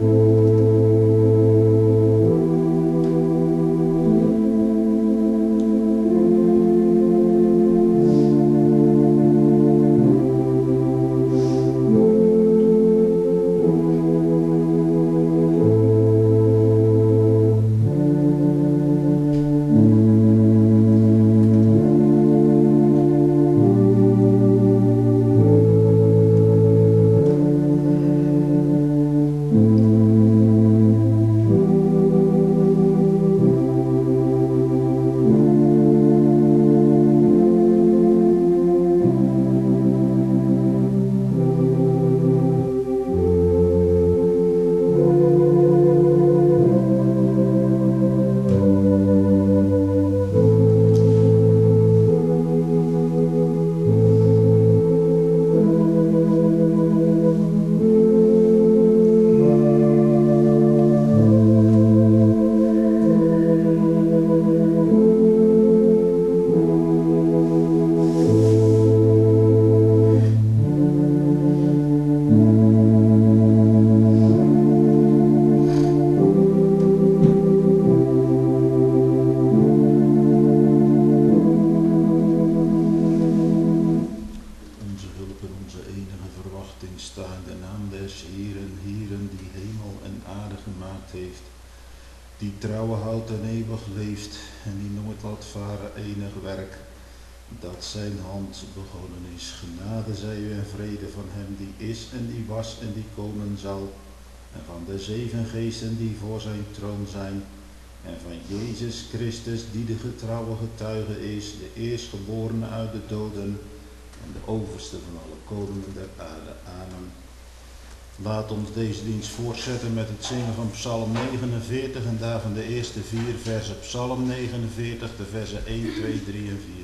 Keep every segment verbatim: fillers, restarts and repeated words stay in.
die trouwe houdt en eeuwig leeft en die nooit laat varen enig werk dat zijn hand begonnen is. Genade zij u en vrede van hem die is en die was en die komen zal, en van de zeven geesten die voor zijn troon zijn, en van Jezus Christus die de getrouwe getuige is, de eerstgeborene uit de doden en de overste van alle koningen der aarde. Amen. Laat ons deze dienst voortzetten met het zingen van Psalm negenenveertig en daarvan de eerste vier versen. Psalm negenenveertig, de versen één, twee, drie en vier.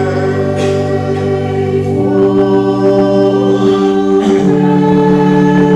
Oh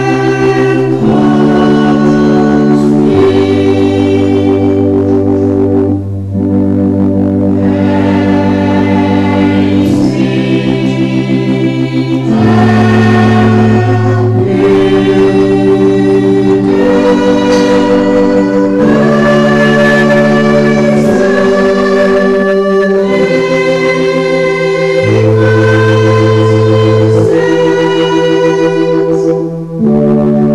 Thank you.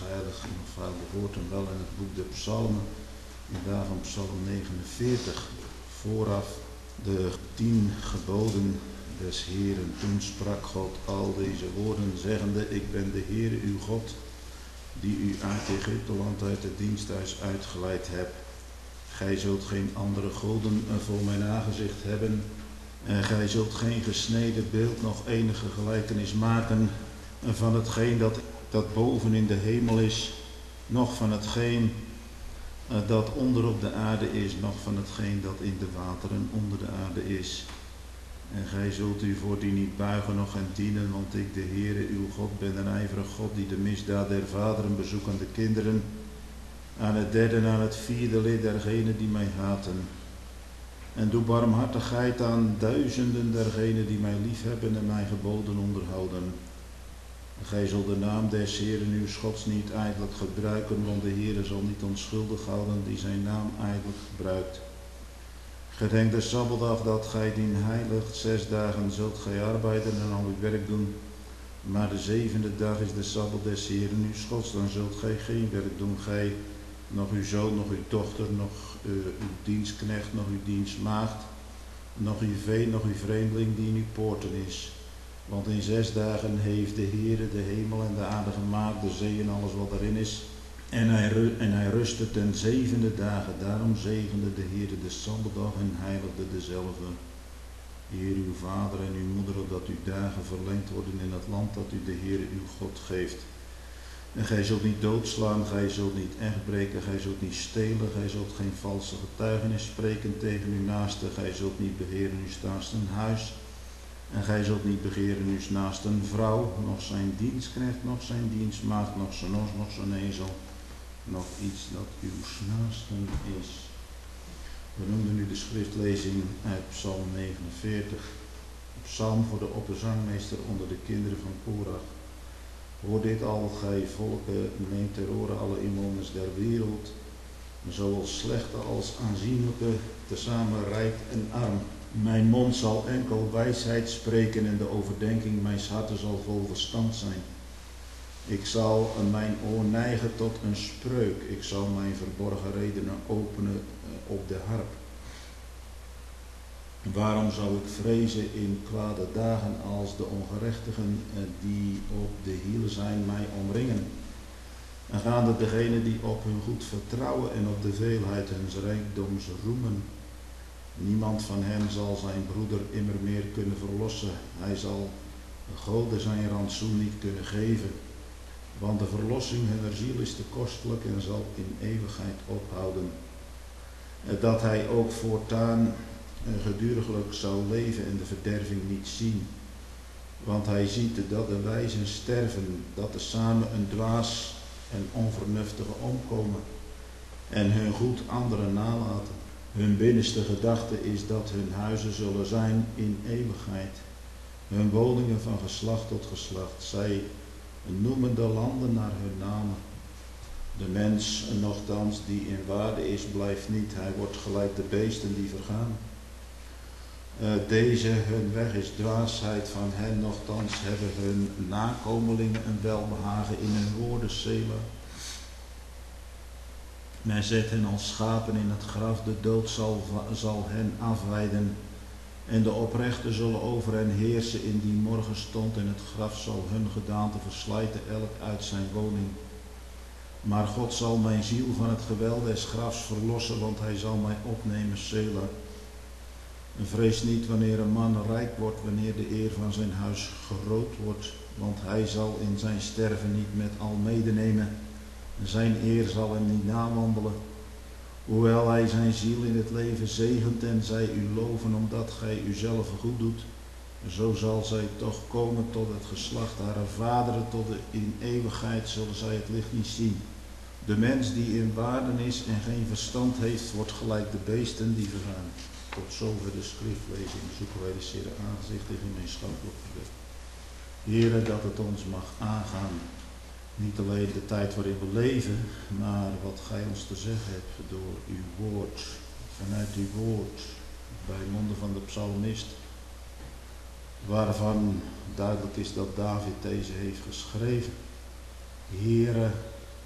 waarschijnlijk nog vaak behoort hem wel in het boek der Psalmen, in daarvan Psalm negenenveertig, vooraf de tien geboden des Heeren. Toen sprak God al deze woorden, zeggende, ik ben de Heere uw God, die u uit Egypteland, uit het diensthuis uitgeleid hebt. Gij zult geen andere goden voor mijn aangezicht hebben, en gij zult geen gesneden beeld noch enige gelijkenis maken van hetgeen dat, dat boven in de hemel is, noch van hetgeen dat onder op de aarde is, noch van hetgeen dat in de wateren onder de aarde is. En gij zult u voor die niet buigen noch hen dienen, want ik, de Heere uw God, ben een ijverig God, die de misdaad der vaderen bezoekt aan de kinderen, aan het derde en aan het vierde lid dergenen die mij haten. En doe barmhartigheid aan duizenden dergenen die mij liefhebben en mijn geboden onderhouden. En gij zult de naam des Heeren uw Gods niet ijdelijk gebruiken, want de Heere zal niet onschuldig houden die zijn naam ijdelijk gebruikt. Gedenk de Sabbatdag dat gij dien heiligt, zes dagen zult gij arbeiden en al uw werk doen. Maar de zevende dag is de Sabbat des Heeren uw Gods, dan zult gij geen werk doen, gij, nog uw zoon, nog uw dochter, nog uh, uw dienstknecht, nog uw dienstmaagd, nog uw vee, nog uw vreemdeling die in uw poorten is. Want in zes dagen heeft de Heere de hemel en de aarde gemaakt, de zee en alles wat erin is. En hij, en hij rustte ten zevende dagen, daarom zegende de Heere de Sabbatdag en heiligde dezelfde. Heer uw vader en uw moeder, opdat uw dagen verlengd worden in het land dat u de Heere uw God geeft. En gij zult niet doodslaan, gij zult niet echt breken, gij zult niet stelen, gij zult geen valse getuigenis spreken tegen uw naaste, gij zult niet begeren uw naaste een huis. En gij zult niet begeren uw naaste een vrouw, nog zijn dienstknecht, nog zijn dienstmaagd, nog zijn os, nog zijn ezel, nog iets dat uw naasten is. We noemden nu de schriftlezing uit Psalm negenenveertig. Psalm voor de opperzangmeester onder de kinderen van Korach. Hoor dit al, gij volken, neemt ter oren alle inwoners der wereld, zowel slechte als aanzienlijke, tezamen rijk en arm. Mijn mond zal enkel wijsheid spreken en de overdenking mijns harten zal vol verstand zijn. Ik zal mijn oor neigen tot een spreuk, ik zal mijn verborgen redenen openen op de harp. Waarom zou ik vrezen in kwade dagen als de ongerechtigen die op de hielen zijn mij omringen? En gaande degenen die op hun goed vertrouwen en op de veelheid huns rijkdoms roemen. Niemand van hen zal zijn broeder immer meer kunnen verlossen. Hij zal Gode zijn rantsoen niet kunnen geven. Want de verlossing hunner ziel is te kostelijk en zal in eeuwigheid ophouden. Dat hij ook voortaan geduriglijk zal leven en de verderving niet zien. Want hij ziet dat de wijzen sterven, dat tezamen een dwaas en onvernuftige omkomen en hun goed anderen nalaten. Hun binnenste gedachte is dat hun huizen zullen zijn in eeuwigheid, hun woningen van geslacht tot geslacht. Zij noemen de landen naar hun namen. De mens, nochtans, die in waarde is, blijft niet. Hij wordt gelijk de beesten die vergaan. Uh, deze, hun weg is dwaasheid van hen, nochtans hebben hun nakomelingen een welbehagen in hun woorden, Sela. Men zet hen als schapen in het graf, de dood zal, zal hen afweiden. En de oprechten zullen over hen heersen in die morgenstond, en het graf zal hun gedaante verslijten, elk uit zijn woning. Maar God zal mijn ziel van het geweld des grafs verlossen, want hij zal mij opnemen, Sela. En vrees niet wanneer een man rijk wordt, wanneer de eer van zijn huis groot wordt, want hij zal in zijn sterven niet met al medenemen. Zijn eer zal hem niet nawandelen. Hoewel hij zijn ziel in het leven zegent en zij u loven omdat gij uzelf goed doet, zo zal zij toch komen tot het geslacht haar vaderen, tot de in eeuwigheid zullen zij het licht niet zien. De mens die in waarde is en geen verstand heeft, wordt gelijk de beesten die vergaan. Tot zover de schriftlezing zoeken wij de Heere aangezicht in gemeenschappelijk gebed. Heere, dat het ons mag aangaan. Niet alleen de tijd waarin we leven, maar wat gij ons te zeggen hebt door uw woord, vanuit uw woord, bij monden van de psalmist, waarvan duidelijk is dat David deze heeft geschreven. Heere,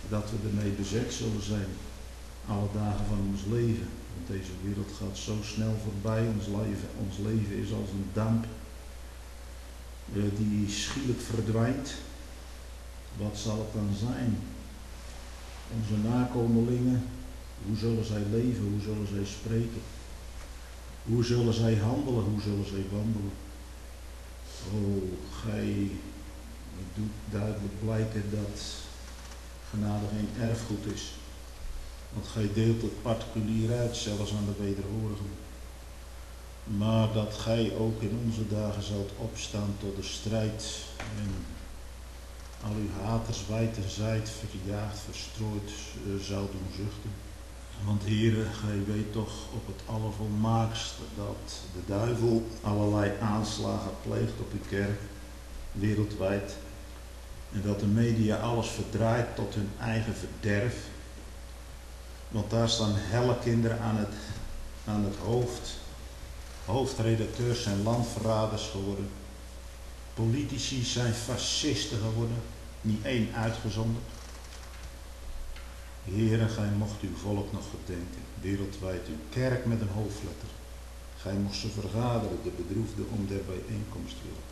dat we ermee bezet zullen zijn, alle dagen van ons leven. Want deze wereld gaat zo snel voorbij, ons leven, ons leven is als een damp uh, die schielijk verdwijnt. Wat zal het dan zijn? Onze nakomelingen, hoe zullen zij leven, hoe zullen zij spreken? Hoe zullen zij handelen, hoe zullen zij wandelen? O, gij doet duidelijk blijken dat genade geen erfgoed is. Want gij deelt het particulier uit, zelfs aan de wederhorigen. Maar dat gij ook in onze dagen zult opstaan tot de strijd en al uw haters wijd en zijd, verjaagd, verstrooid, uh, zou doen zuchten. Want Heere, gij weet toch op het allervolmaakst dat de duivel allerlei aanslagen pleegt op uw kerk, wereldwijd. En dat de media alles verdraait tot hun eigen verderf. Want daar staan hellekinderen aan het, aan het hoofd. Hoofdredacteurs zijn landverraders geworden. Politici zijn fascisten geworden. Niet één uitgezonderd. Heere, gij mocht uw volk nog gedenken. Wereldwijd uw kerk met een hoofdletter. Gij mocht ze vergaderen, de bedroefden om der bijeenkomst willen.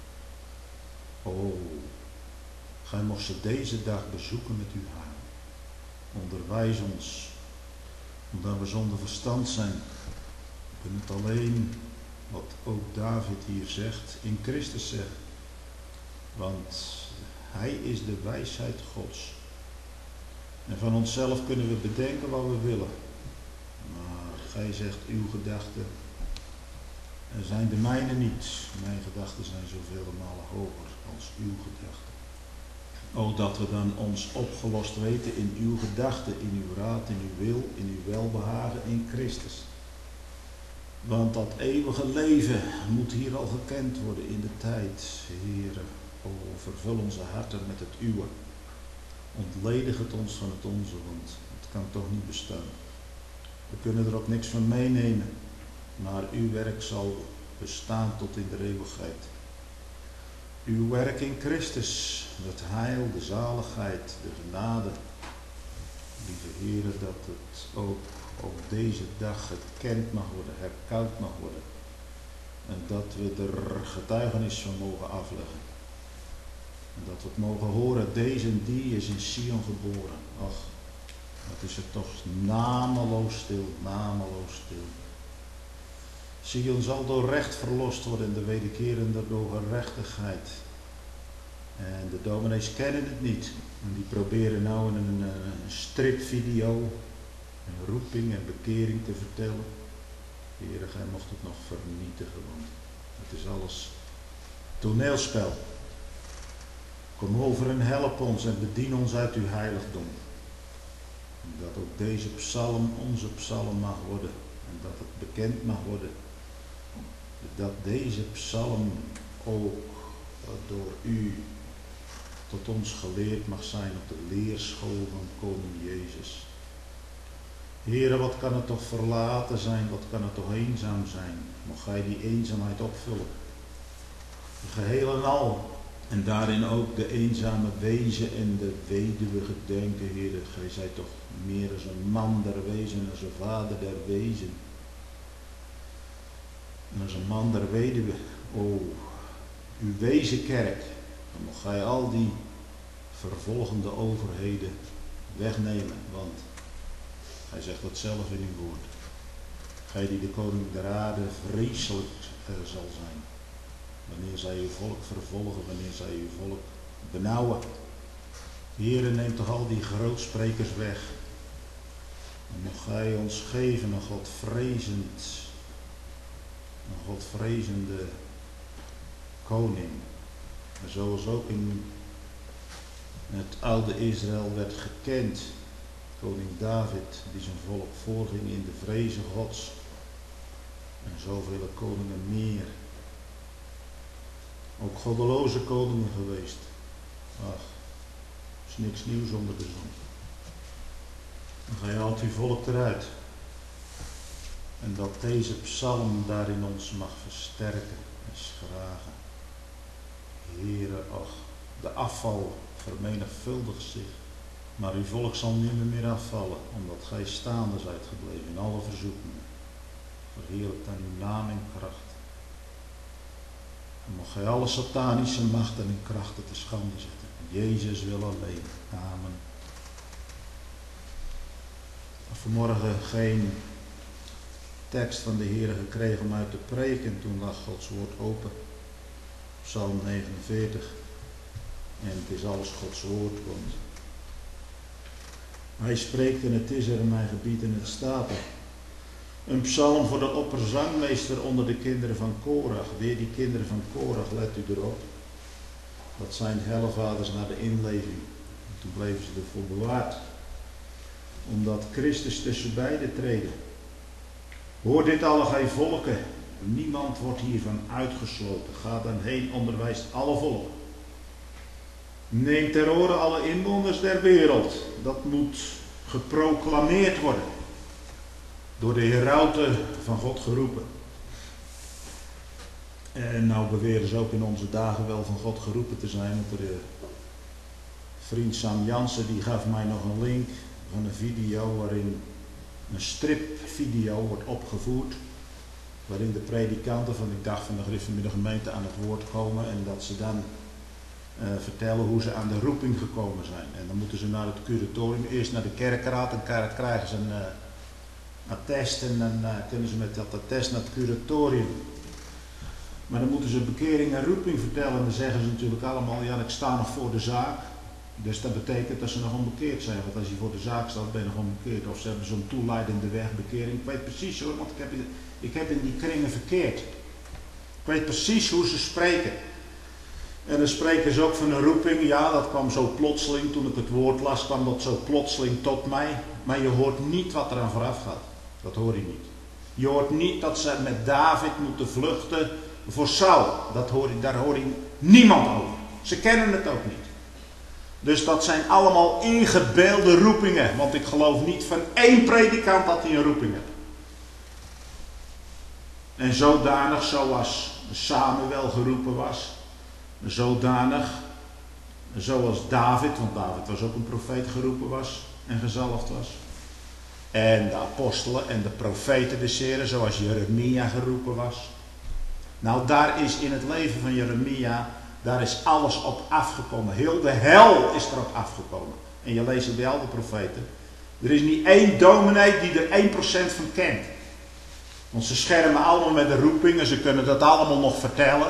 O, gij mocht ze deze dag bezoeken met uw haar. Onderwijs ons, omdat we zonder verstand zijn. We kunnen het alleen, wat ook David hier zegt, in Christus zeggen. Want hij is de wijsheid Gods. En van onszelf kunnen we bedenken wat we willen. Maar gij zegt uw gedachten zijn de mijne niet. Mijn gedachten zijn zoveel malen hoger als uw gedachten. O, dat we dan ons opgelost weten in uw gedachten, in uw raad, in uw wil, in uw welbehagen in Christus. Want dat eeuwige leven moet hier al gekend worden in de tijd. Heere, o, vervul onze harten met het uwe. Ontledig het ons van het onze, want het kan toch niet bestaan. We kunnen er ook niks van meenemen, maar uw werk zal bestaan tot in de eeuwigheid. Uw werk in Christus, het heil, de zaligheid, de genade. Lieve Heere, dat het ook op deze dag gekend mag worden, herkauwd mag worden. En dat we er getuigenis van mogen afleggen. En dat we het mogen horen, deze en die is in Sion geboren. Ach, wat is het toch nameloos stil, nameloos stil. Sion zal door recht verlost worden en de wederkerende door gerechtigheid. En de dominees kennen het niet. En die proberen nou in een, een stripvideo een roeping en bekering te vertellen. Heere, gij mocht het nog vernietigen, want het is alles toneelspel. Kom over en help ons en bedien ons uit uw heiligdom. En dat ook deze psalm onze psalm mag worden. En dat het bekend mag worden. Dat deze psalm ook door u tot ons geleerd mag zijn op de leerschool van koning Jezus. Heere, wat kan het toch verlaten zijn, wat kan het toch eenzaam zijn. Mocht gij die eenzaamheid opvullen. Geheel en al. En daarin ook de eenzame wezen en de weduwe gedenken, Heere. Gij zijt toch meer als een man der wezen, als een vader der wezen. En als een man der weduwe, o, uw wezenkerk, dan mocht gij al die vervolgende overheden wegnemen, want gij zegt dat zelf in uw woord. Gij die de koning der aarde vreselijk uh, zal zijn, wanneer zij uw volk vervolgen, wanneer zij uw volk benauwen. Heere, neem toch al die grootsprekers weg. En mocht gij ons geven, een Godvrezend, een Godvrezende koning. En zoals ook in het oude Israël werd gekend, koning David, die zijn volk voorging in de vrezen Gods. En zoveel koningen meer. Ook goddeloze koningen geweest. Ach, is niks nieuws onder de zon. Dan ga je altijd uw volk eruit. En dat deze psalm daarin ons mag versterken en schragen. Heere, ach, de afval vermenigvuldigt zich Maar uw volk zal niet meer afvallen, omdat gij staande zijt gebleven in alle verzoekingen. Verheerlijkt aan uw naam en kracht. En mocht gij alle satanische machten en krachten te schande zetten. Jezus wil alleen. Amen. Vanmorgen geen tekst van de Heer gekregen om uit te preken. Toen lag Gods woord open. Psalm negenenveertig. En het is alles Gods woord. Want hij spreekt en het is er in mijn gebied en het staat er. Een psalm voor de opperzangmeester onder de kinderen van Korach. Weer die kinderen van Korach, let u erop. Dat zijn helvaders naar de inleving. En toen bleven ze ervoor bewaard. Omdat Christus tussen beiden treden. Hoor dit alle gij volken. Niemand wordt hiervan uitgesloten. Ga dan heen, onderwijst alle volken. Neem ter oren alle inwoners der wereld. Dat moet geproclameerd worden. Door de herauten van God geroepen. En nou beweren ze ook in onze dagen wel van God geroepen te zijn. Want de vriend Sam Jansen die gaf mij nog een link van een video waarin een stripvideo wordt opgevoerd. Waarin de predikanten van, ik dacht van de gereformeerde gemeente aan het woord komen. En dat ze dan uh, vertellen hoe ze aan de roeping gekomen zijn. En dan moeten ze naar het curatorium, eerst naar de kerkraad. En dan krijgen ze een uh, attest en dan uh, kunnen ze met dat attest naar het curatorium. Maar dan moeten ze bekering en roeping vertellen. En dan zeggen ze natuurlijk allemaal, ja, ik sta nog voor de zaak. Dus dat betekent dat ze nog onbekeerd zijn. Want als je voor de zaak staat, ben je nog onbekeerd. Of ze hebben zo'n toeleidende weg, bekering. Ik weet precies hoor, want ik heb, ik heb in die kringen verkeerd. Ik weet precies hoe ze spreken. En dan spreken ze ook van een roeping. Ja, dat kwam zo plotseling. Toen ik het woord las, kwam dat zo plotseling tot mij. Maar je hoort niet wat er aan vooraf gaat. Dat hoor je niet. Je hoort niet dat ze met David moeten vluchten voor Saul. Dat hoor je, daar hoor je niemand over. Ze kennen het ook niet. Dus dat zijn allemaal ingebeelde roepingen. Want ik geloof niet van één predikant dat hij een roeping heeft. En zodanig zoals Samuel geroepen was. Zodanig zoals David, want David was ook een profeet, geroepen was en gezalfd was. En de apostelen en de profeten des Heren, zoals Jeremia geroepen was. Nou, daar is in het leven van Jeremia, daar is alles op afgekomen. Heel de hel is erop afgekomen. En je leest het bij al de profeten. Er is niet één dominee die er één procent van kent. Want ze schermen allemaal met de roeping en ze kunnen dat allemaal nog vertellen.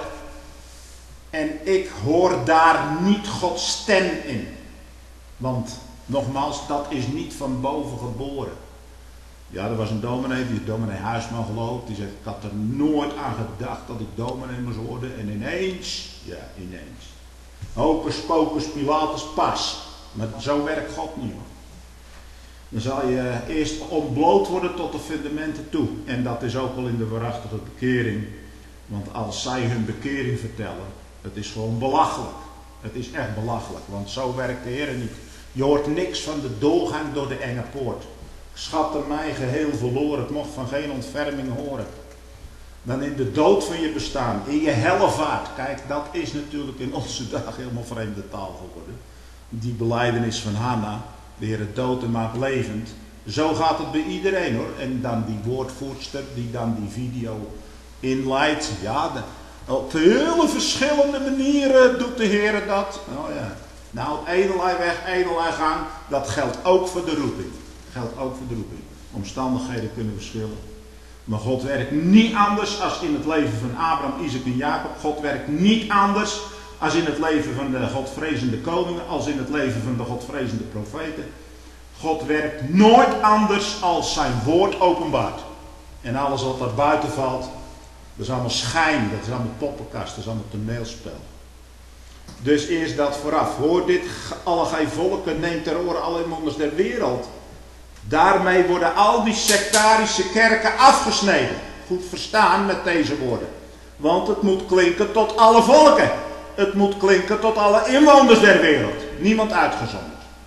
En ik hoor daar niet Gods stem in. Want, nogmaals, dat is niet van boven geboren. Ja, er was een dominee, die dominee Huisman gelooft. Die zegt, ik had er nooit aan gedacht dat ik dominee moest worden. En ineens, ja, ineens. Hocus pocus Pilatus pas. Maar zo werkt God niet, hoor. Dan zal je eerst ontbloot worden tot de fundamenten toe. En dat is ook al in de waarachtige bekering. Want als zij hun bekering vertellen, het is gewoon belachelijk. Het is echt belachelijk, want zo werkt de Heer niet. Je hoort niks van de doorgang door de enge poort. Schatte mij geheel verloren, het mocht van geen ontferming horen. Dan in de dood van je bestaan, in je hellevaart. Kijk, dat is natuurlijk in onze dagen helemaal vreemde taal geworden. Die belijdenis van Hanna, de Heer het dood en maakt levend. Zo gaat het bij iedereen, hoor. En dan die woordvoerster die dan die video inleidt. Ja, de, op hele verschillende manieren doet de Heer dat. Oh ja. Nou, enerlei weg, enerlei gang. Dat geldt ook voor de roeping. Geldt ook voor de roeping. Omstandigheden kunnen verschillen. Maar God werkt niet anders als in het leven van Abraham, Isaac en Jacob. God werkt niet anders als in het leven van de godvrezende koningen, als in het leven van de godvrezende profeten. God werkt nooit anders als zijn woord openbaart. En alles wat daar buiten valt, dat is allemaal schijn, dat is allemaal poppenkast, dat is allemaal toneelspel. Dus eerst dat vooraf. Hoor dit, alle gij volken, neem ter oren alle inwoners der wereld. Daarmee worden al die sectarische kerken afgesneden. Goed verstaan met deze woorden. Want het moet klinken tot alle volken. Het moet klinken tot alle inwoners der wereld. Niemand uitgezonderd.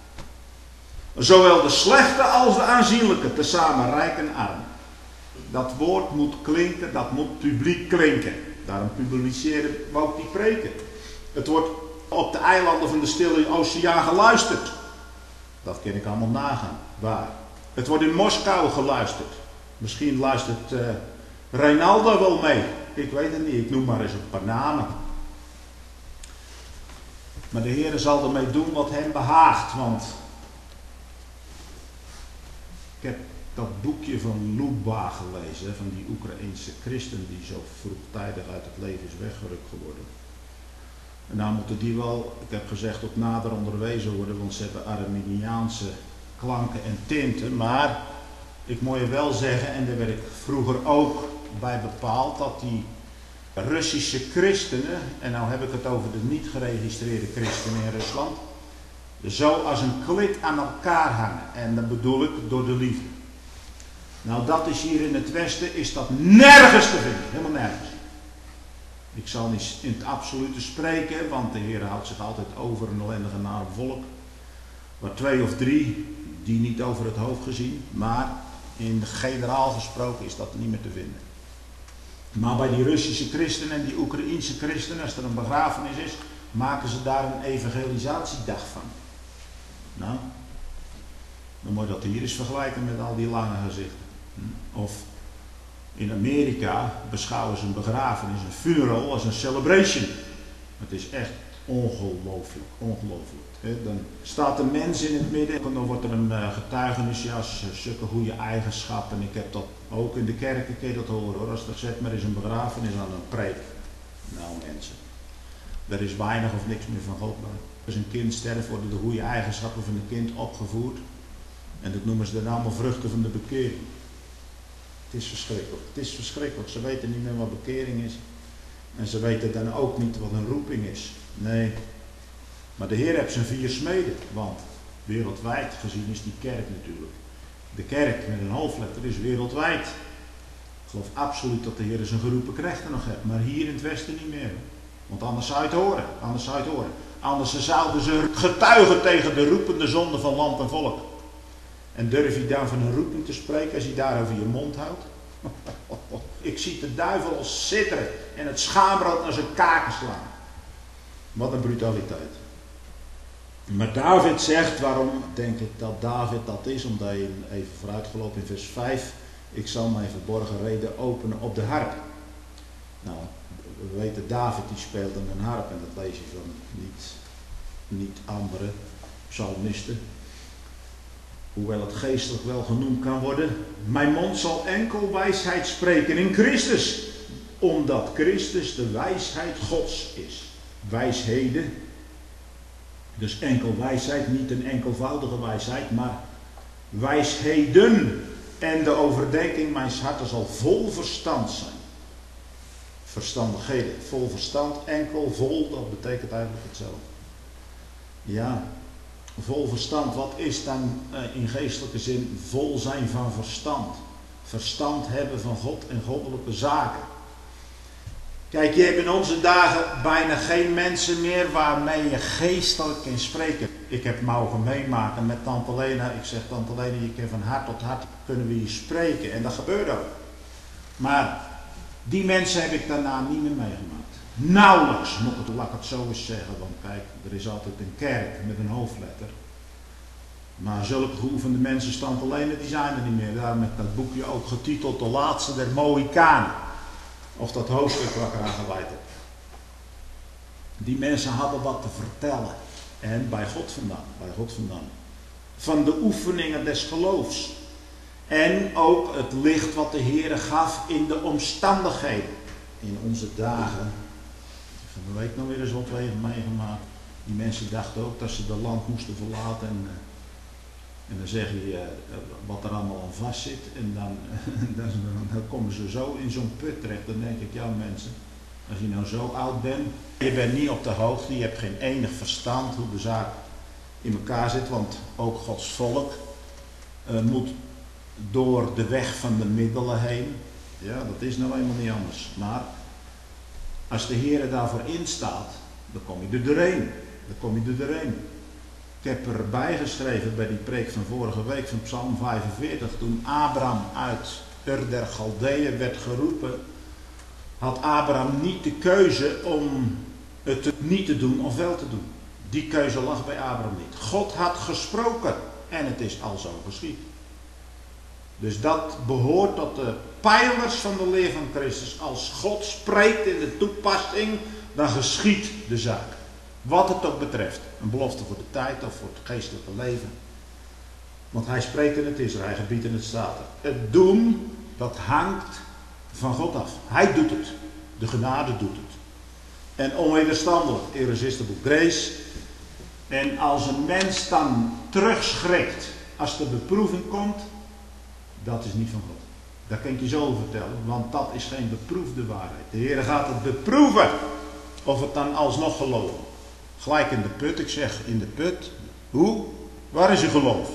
Zowel de slechte als de aanzienlijke, tezamen rijk en arm. Dat woord moet klinken, dat moet publiek klinken. Daarom publiceren we ook die preken. Het wordt op de eilanden van de Stille Oceaan geluisterd. Dat kan ik allemaal nagaan. Waar? Het wordt in Moskou geluisterd. Misschien luistert uh, Reinaldo wel mee. Ik weet het niet. Ik noem maar eens een paar namen. Maar de Heer zal ermee doen wat hem behaagt. Want ik heb dat boekje van Luba gelezen. Van die Oekraïense christen die zo vroegtijdig uit het leven is weggerukt geworden. En nou moeten die wel, ik heb gezegd, op nader onderwezen worden. Want ze hebben Arminiaanse klanken en tinten. Maar ik moet je wel zeggen, en daar werd ik vroeger ook bij bepaald, dat die Russische christenen, en nou heb ik het over de niet geregistreerde christenen in Rusland, zo als een klit aan elkaar hangen. En dat bedoel ik door de liefde. Nou, dat is hier in het Westen, is dat nergens te vinden. Helemaal nergens. Ik zal niet in het absolute spreken, want de Heer houdt zich altijd over een ellendige nare volk. Maar twee of drie, die niet over het hoofd gezien, maar in generaal gesproken is dat niet meer te vinden. Maar bij die Russische christenen en die Oekraïense christenen, als er een begrafenis is, maken ze daar een evangelisatiedag van. Nou, dan moet je dat hier eens vergelijken met al die lange gezichten. Of in Amerika beschouwen ze een begrafenis, een funeral, als een celebration. Het is echt ongelooflijk, ongelooflijk. Dan staat een mens in het midden en dan wordt er een getuigenis, ja, zulke goede eigenschappen. Ik heb dat ook in de kerken, kun je dat horen hoor. Als er zet maar eens een begrafenis aan een preek. Nou mensen, er is weinig of niks meer van God bij. Als een kind sterft, worden de goede eigenschappen van een kind opgevoerd. En dat noemen ze dan allemaal vruchten van de bekering. Het is verschrikkelijk. Het is verschrikkelijk. Ze weten niet meer wat bekering is. En ze weten dan ook niet wat een roeping is. Nee. Maar de Heer heeft zijn vier smeden. Want wereldwijd gezien is die kerk natuurlijk. De kerk met een hoofdletter is wereldwijd. Ik geloof absoluut dat de Heer zijn geroepen knechten nog heeft. Maar hier in het Westen niet meer. Want anders zou je het horen. Anders zou je het horen. Anders zouden ze getuigen tegen de roepende zonde van land en volk. En durf je dan van een roeping te spreken als je daarover je mond houdt? Ik zie de duivel als sidderen en het schaamrood naar zijn kaken slaan. Wat een brutaliteit. Maar David zegt, waarom denk ik dat David dat is? Omdat je even vooruitgelopen in vers vijf. Ik zal mijn verborgen reden openen op de harp. Nou, we weten David die speelde een harp en dat lees je van niet, niet andere psalmisten. Hoewel het geestelijk wel genoemd kan worden. Mijn mond zal enkel wijsheid spreken in Christus. Omdat Christus de wijsheid Gods is. Wijsheden. Dus enkel wijsheid, niet een enkelvoudige wijsheid, maar wijsheden. En de overdenking mijns harten zal vol verstand zijn. Verstandigheden, vol verstand, enkel, vol, dat betekent eigenlijk hetzelfde. Ja. Vol verstand, wat is dan uh, in geestelijke zin vol zijn van verstand? Verstand hebben van God en goddelijke zaken. Kijk, je hebt in onze dagen bijna geen mensen meer waarmee je geestelijk kan spreken. Ik heb mogen meemaken met Tante Lena. Ik zeg, Tante Lena, je kan van hart tot hart kunnen we hier spreken. En dat gebeurt ook. Maar die mensen heb ik daarna niet meer meegemaakt. Nauwelijks, moet ik, laat ik het zo eens zeggen, want kijk, er is altijd een kerk met een hoofdletter. Maar zulke geoefende mensen, stand alleen, die zijn er niet meer. Daarom heb ik dat boekje ook getiteld De Laatste der Mohikanen. Of dat hoofdstuk waar ik eraan gewijd heb. Die mensen hadden wat te vertellen. En bij God vandaan, bij God vandaan. Van de oefeningen des geloofs. En ook het licht wat de Heere gaf in de omstandigheden. In onze dagen. Van de week nog weer eens wat meegemaakt. Die mensen dachten ook dat ze de land moesten verlaten. En, en dan zeg je uh, wat er allemaal aan vast zit. En dan, dan, dan komen ze zo in zo'n put terecht. Dan denk ik, ja mensen, als je nou zo oud bent. Je bent niet op de hoogte. Je hebt geen enig verstand hoe de zaak in elkaar zit. Want ook Gods volk uh, moet door de weg van de middelen heen. Ja, dat is nou eenmaal niet anders. Maar als de Heer daarvoor instaat, dan kom je er doorheen. Dan kom je er doorheen. Ik heb erbij geschreven bij die preek van vorige week van Psalm vijfenveertig. Toen Abraham uit Ur der Galdeeën werd geroepen, had Abraham niet de keuze om het niet te doen of wel te doen. Die keuze lag bij Abraham niet. God had gesproken. En het is al zo geschied. Dus dat behoort tot de pijlers van de leer van Christus. Als God spreekt in de toepassing, dan geschiedt de zaak. Wat het ook betreft. Een belofte voor de tijd of voor het geestelijke leven. Want hij spreekt in het is er, hij gebiedt in het staat er. Het doen, dat hangt van God af. Hij doet het. De genade doet het. En onwederstandelijk, irresistible grace. En als een mens dan terugschrikt als de beproeving komt, dat is niet van God. Dat kan ik je zo vertellen, want dat is geen beproefde waarheid. De Heer gaat het beproeven of het dan alsnog geloven. Gelijk in de put, ik zeg in de put. Hoe? Waar is uw geloof?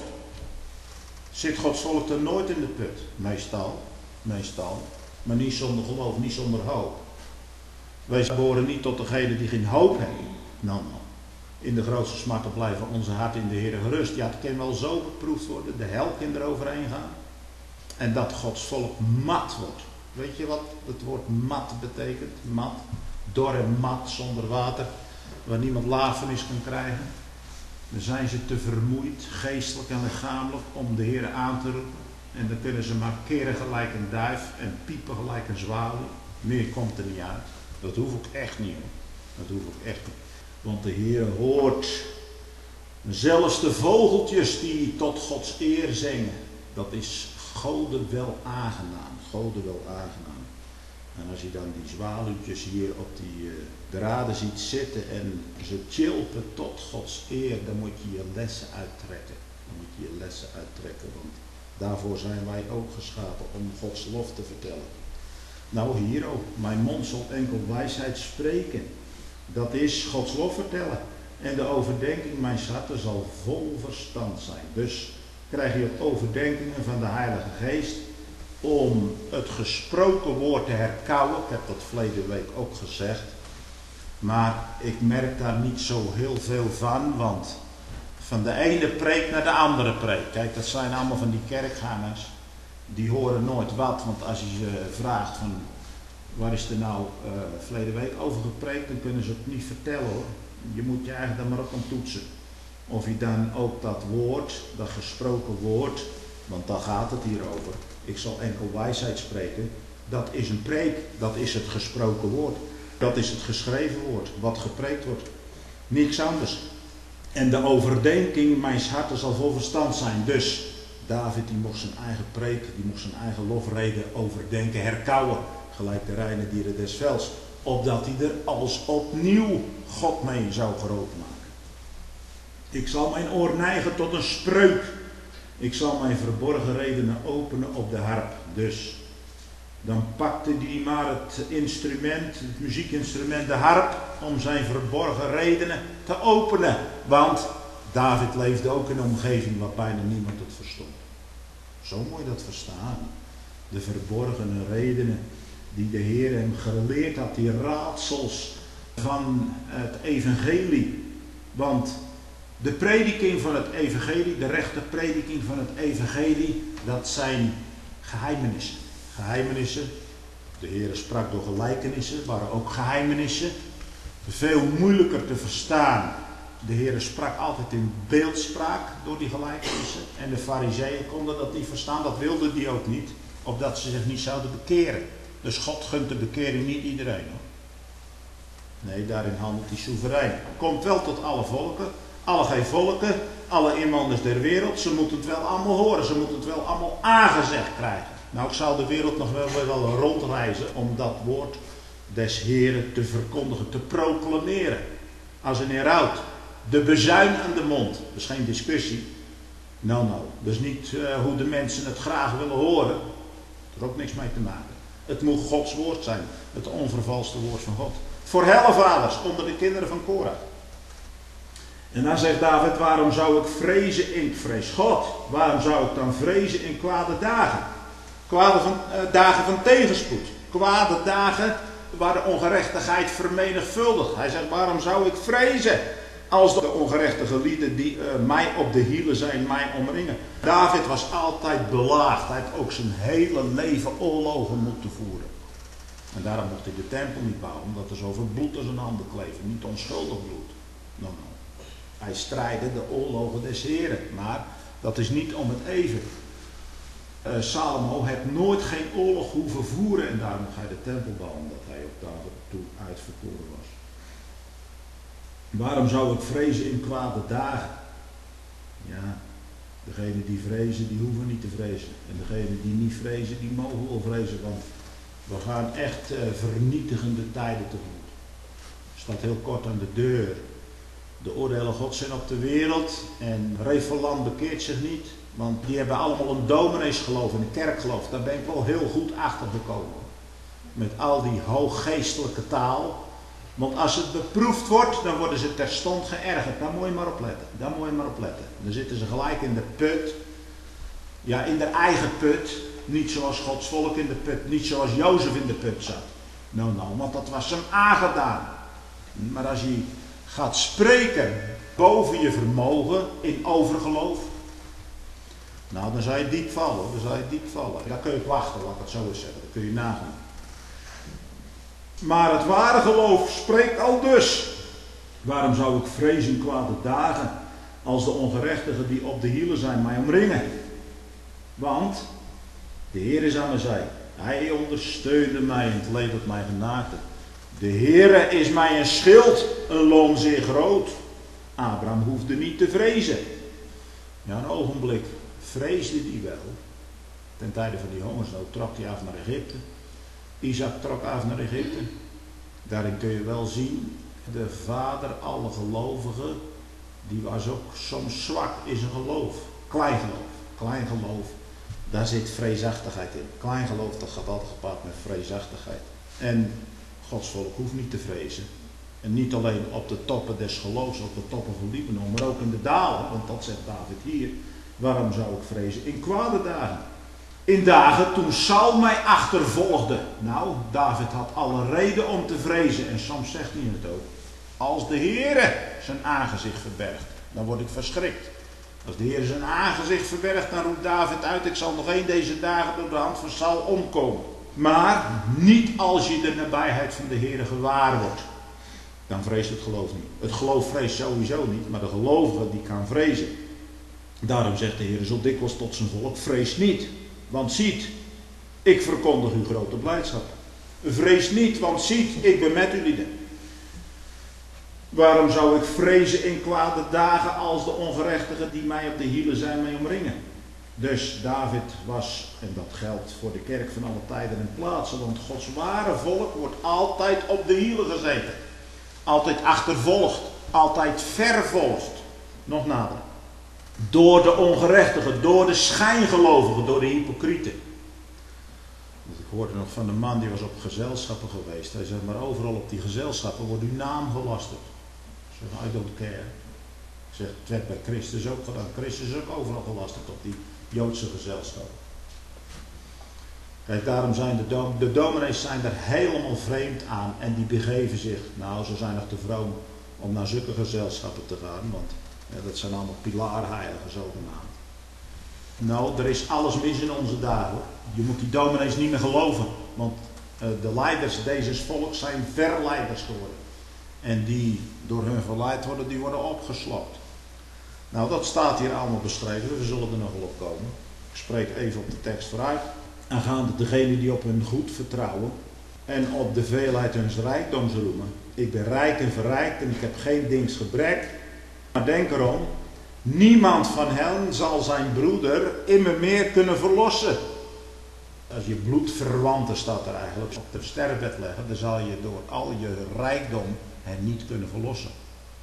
Zit Gods volk er nooit in de put? Meestal, meestal. Maar niet zonder geloof, niet zonder hoop. Wij behoren niet tot degenen die geen hoop hebben. Nou, nou. In de grootste smarten blijven onze harten in de Heer gerust. Ja, het kan wel zo beproefd worden. De hel kan er overheen gaan. En dat Gods volk mat wordt. Weet je wat het woord mat betekent? Mat. Dor en mat, zonder water. Waar niemand lafenis kan krijgen. Dan zijn ze te vermoeid, geestelijk en lichamelijk, om de Heer aan te roepen. En dan kunnen ze maar keren gelijk een duif en piepen gelijk een zwaluw. Meer komt er niet uit. Dat hoef ik echt niet hoor. Dat hoef ik echt niet. Want de Heer hoort zelfs de vogeltjes die tot Gods eer zingen. Dat is Gode wel aangenaam. Gode wel aangenaam. En als je dan die zwaluwtjes hier op die uh, draden ziet zitten en ze chilpen tot Gods eer, dan moet je je lessen uittrekken. Dan moet je je lessen uittrekken, want daarvoor zijn wij ook geschapen om Gods lof te vertellen. Nou hier ook, mijn mond zal enkel wijsheid spreken. Dat is Gods lof vertellen. En de overdenking mijn harten zal vol verstand zijn. Dus krijg je ook overdenkingen van de Heilige Geest om het gesproken woord te herkauwen. Ik heb dat verleden week ook gezegd. Maar ik merk daar niet zo heel veel van, want van de ene preek naar de andere preek. Kijk, dat zijn allemaal van die kerkgangers. Die horen nooit wat, want als je ze vraagt van waar is er nou uh, verleden week over gepreekt, dan kunnen ze het niet vertellen hoor. Je moet je eigenlijk dan maar op aan toetsen. Of je dan ook dat woord, dat gesproken woord, want daar gaat het hier over. Ik zal enkel wijsheid spreken. Dat is een preek, dat is het gesproken woord. Dat is het geschreven woord, wat gepreekt wordt. Niks anders. En de overdenking mijn harten zal vol verstand zijn. Dus David die mocht zijn eigen preek, die mocht zijn eigen lofrede overdenken, herkauwen. Gelijk de reine dieren des velds. Opdat hij er als opnieuw God mee zou groot maken. Ik zal mijn oor neigen tot een spreuk. Ik zal mijn verborgen redenen openen op de harp. Dus dan pakte hij maar het instrument, het muziekinstrument, de harp, om zijn verborgen redenen te openen. Want David leefde ook in een omgeving waar bijna niemand het verstond. Zo moet je dat verstaan. De verborgene redenen die de Heer hem geleerd had, die raadsels van het evangelie. Want de prediking van het evangelie, de rechte prediking van het evangelie, dat zijn geheimenissen. Geheimenissen. De Heer sprak door gelijkenissen, waren ook geheimenissen. Veel moeilijker te verstaan. De Heer sprak altijd in beeldspraak door die gelijkenissen. En de farizeeën konden dat niet verstaan, dat wilden die ook niet. Opdat ze zich niet zouden bekeren. Dus God gunt de bekering niet iedereen hoor. Nee, daarin handelt hij soeverein. Komt wel tot alle volken, alle geen volken, alle inwoners der wereld. Ze moeten het wel allemaal horen, ze moeten het wel allemaal aangezegd krijgen. Nou, ik zou de wereld nog wel, wel rondreizen om dat woord des Heren te verkondigen, te proclameren. Als een heraut. De bezuin aan de mond. Dat is geen discussie. Nou, nou. Dat is niet uh, hoe de mensen het graag willen horen. Dat heeft er ook niks mee te maken. Het moet Gods woord zijn. Het onvervalste woord van God. Voor hellenvaders onder de kinderen van Korach. En dan zegt David, waarom zou ik vrezen in, vrees God, waarom zou ik dan vrezen in kwade dagen? Kwade van, uh, dagen van tegenspoed. Kwade dagen waar de ongerechtigheid vermenigvuldigt. Hij zegt, waarom zou ik vrezen als de ongerechtige lieden die uh, mij op de hielen zijn, mij omringen? David was altijd belaagd. Hij heeft ook zijn hele leven oorlogen moeten voeren. En daarom mocht hij de tempel niet bouwen, omdat er zoveel bloed aan zijn handen kleefde. Niet onschuldig bloed. No, no. Hij strijdde de oorlogen des Heren. Maar Dat is niet om het even. Uh, Salomo heeft nooit geen oorlog hoeven voeren en daarom ga je de tempel bouwen, omdat hij op David toen uitverkoren was. Waarom zou ik vrezen in kwade dagen? Ja, degenen die vrezen, die hoeven niet te vrezen. En degenen die niet vrezen, die mogen wel vrezen, want we gaan echt uh, vernietigende tijden tegemoet. Er staat heel kort aan de deur. De oordelen Gods zijn op de wereld en Reveland bekeert zich niet. Want die hebben allemaal een domineesgeloof en een kerkgeloof. Daar ben ik wel heel goed achter gekomen. Met al die hooggeestelijke taal. Want als het beproefd wordt, dan worden ze terstond geërgerd. Daar moet je maar op letten. Daar moet je maar op letten. Dan zitten ze gelijk in de put. Ja, in de eigen put. Niet zoals Gods volk in de put. Niet zoals Jozef in de put zat. Nou, nou, want dat was hem aangedaan. Maar als je gaat spreken boven je vermogen in overgeloof. Nou, dan zou je diep vallen. Dan zou je diep vallen. Daar kun je op wachten, laat ik het zo eens zeggen. Dat kun je nagaan. Maar het ware geloof spreekt al dus. Waarom zou ik vrezen kwade dagen als de ongerechtigen die op de hielen zijn mij omringen? Want de Heer is aan mijn zij. Hij ondersteunde mij en het levert mij genaakte. De Heere is mij een schild, een loon zeer groot. Abraham hoefde niet te vrezen. Ja, een ogenblik vreesde hij wel. Ten tijde van die hongersnood trok hij af naar Egypte. Isaac trok af naar Egypte. Daarin kun je wel zien, de vader alle gelovigen, die was ook soms zwak in zijn geloof. Klein geloof. Klein geloof. Daar zit vreesachtigheid in. Klein geloof, dat gaat altijd gepaard met vreesachtigheid. En Gods volk hoeft niet te vrezen. En niet alleen op de toppen des geloofs, op de toppen van Libanon, maar ook in de dalen. Want dat zegt David hier. Waarom zou ik vrezen? In kwade dagen. In dagen toen Saul mij achtervolgde. Nou, David had alle reden om te vrezen. En soms zegt hij het ook. Als de Heere zijn aangezicht verbergt, dan word ik verschrikt. Als de Heer zijn aangezicht verbergt, dan roept David uit: ik zal nog één deze dagen door de hand van Saul omkomen. Maar niet als je de nabijheid van de Heer gewaar wordt. Dan vreest het geloof niet. Het geloof vreest sowieso niet, maar de gelovige die kan vrezen. Daarom zegt de Heer zo dikwijls tot zijn volk: vrees niet, want ziet, ik verkondig u grote blijdschap. Vrees niet, want ziet, ik ben met u lieden. Waarom zou ik vrezen in kwade dagen als de ongerechtigen die mij op de hielen zijn mij omringen? Dus David was, en dat geldt voor de kerk van alle tijden en plaatsen, want Gods ware volk wordt altijd op de hielen gezeten. Altijd achtervolgd, altijd vervolgd. Nog nader. Door de ongerechtigen, door de schijngelovigen, door de hypocrieten. Ik hoorde nog van een man die was op gezelschappen geweest. Hij zegt, maar overal op die gezelschappen wordt uw naam gelasterd. Ik zeg, I don't care. Ik zeg, het werd bij Christus ook gedaan. Christus is ook overal gelasterd op die Joodse gezelschappen. Kijk, daarom zijn de, dom de dominees zijn er helemaal vreemd aan. En die begeven zich, nou ze zijn nog te vroom om naar zulke gezelschappen te gaan. Want ja, dat zijn allemaal pilaarheiligen zogenaamd. Nou, er is alles mis in onze dagen. Je moet die dominees niet meer geloven. Want uh, de leiders deze volks zijn verleiders geworden. En die door hun verleid worden, die worden opgeslokt. Nou, dat staat hier allemaal beschreven. We zullen er nog wel op komen. Ik spreek even op de tekst vooruit. Aangaande degenen die op hun goed vertrouwen en op de veelheid huns rijkdoms roemen. Ik ben rijk en verrijkt en ik heb geen dings gebrek. Maar denk erom, niemand van hen zal zijn broeder immer meer kunnen verlossen. Als je bloedverwanten, staat er eigenlijk, op het sterfbed leggen, dan zal je door al je rijkdom hen niet kunnen verlossen.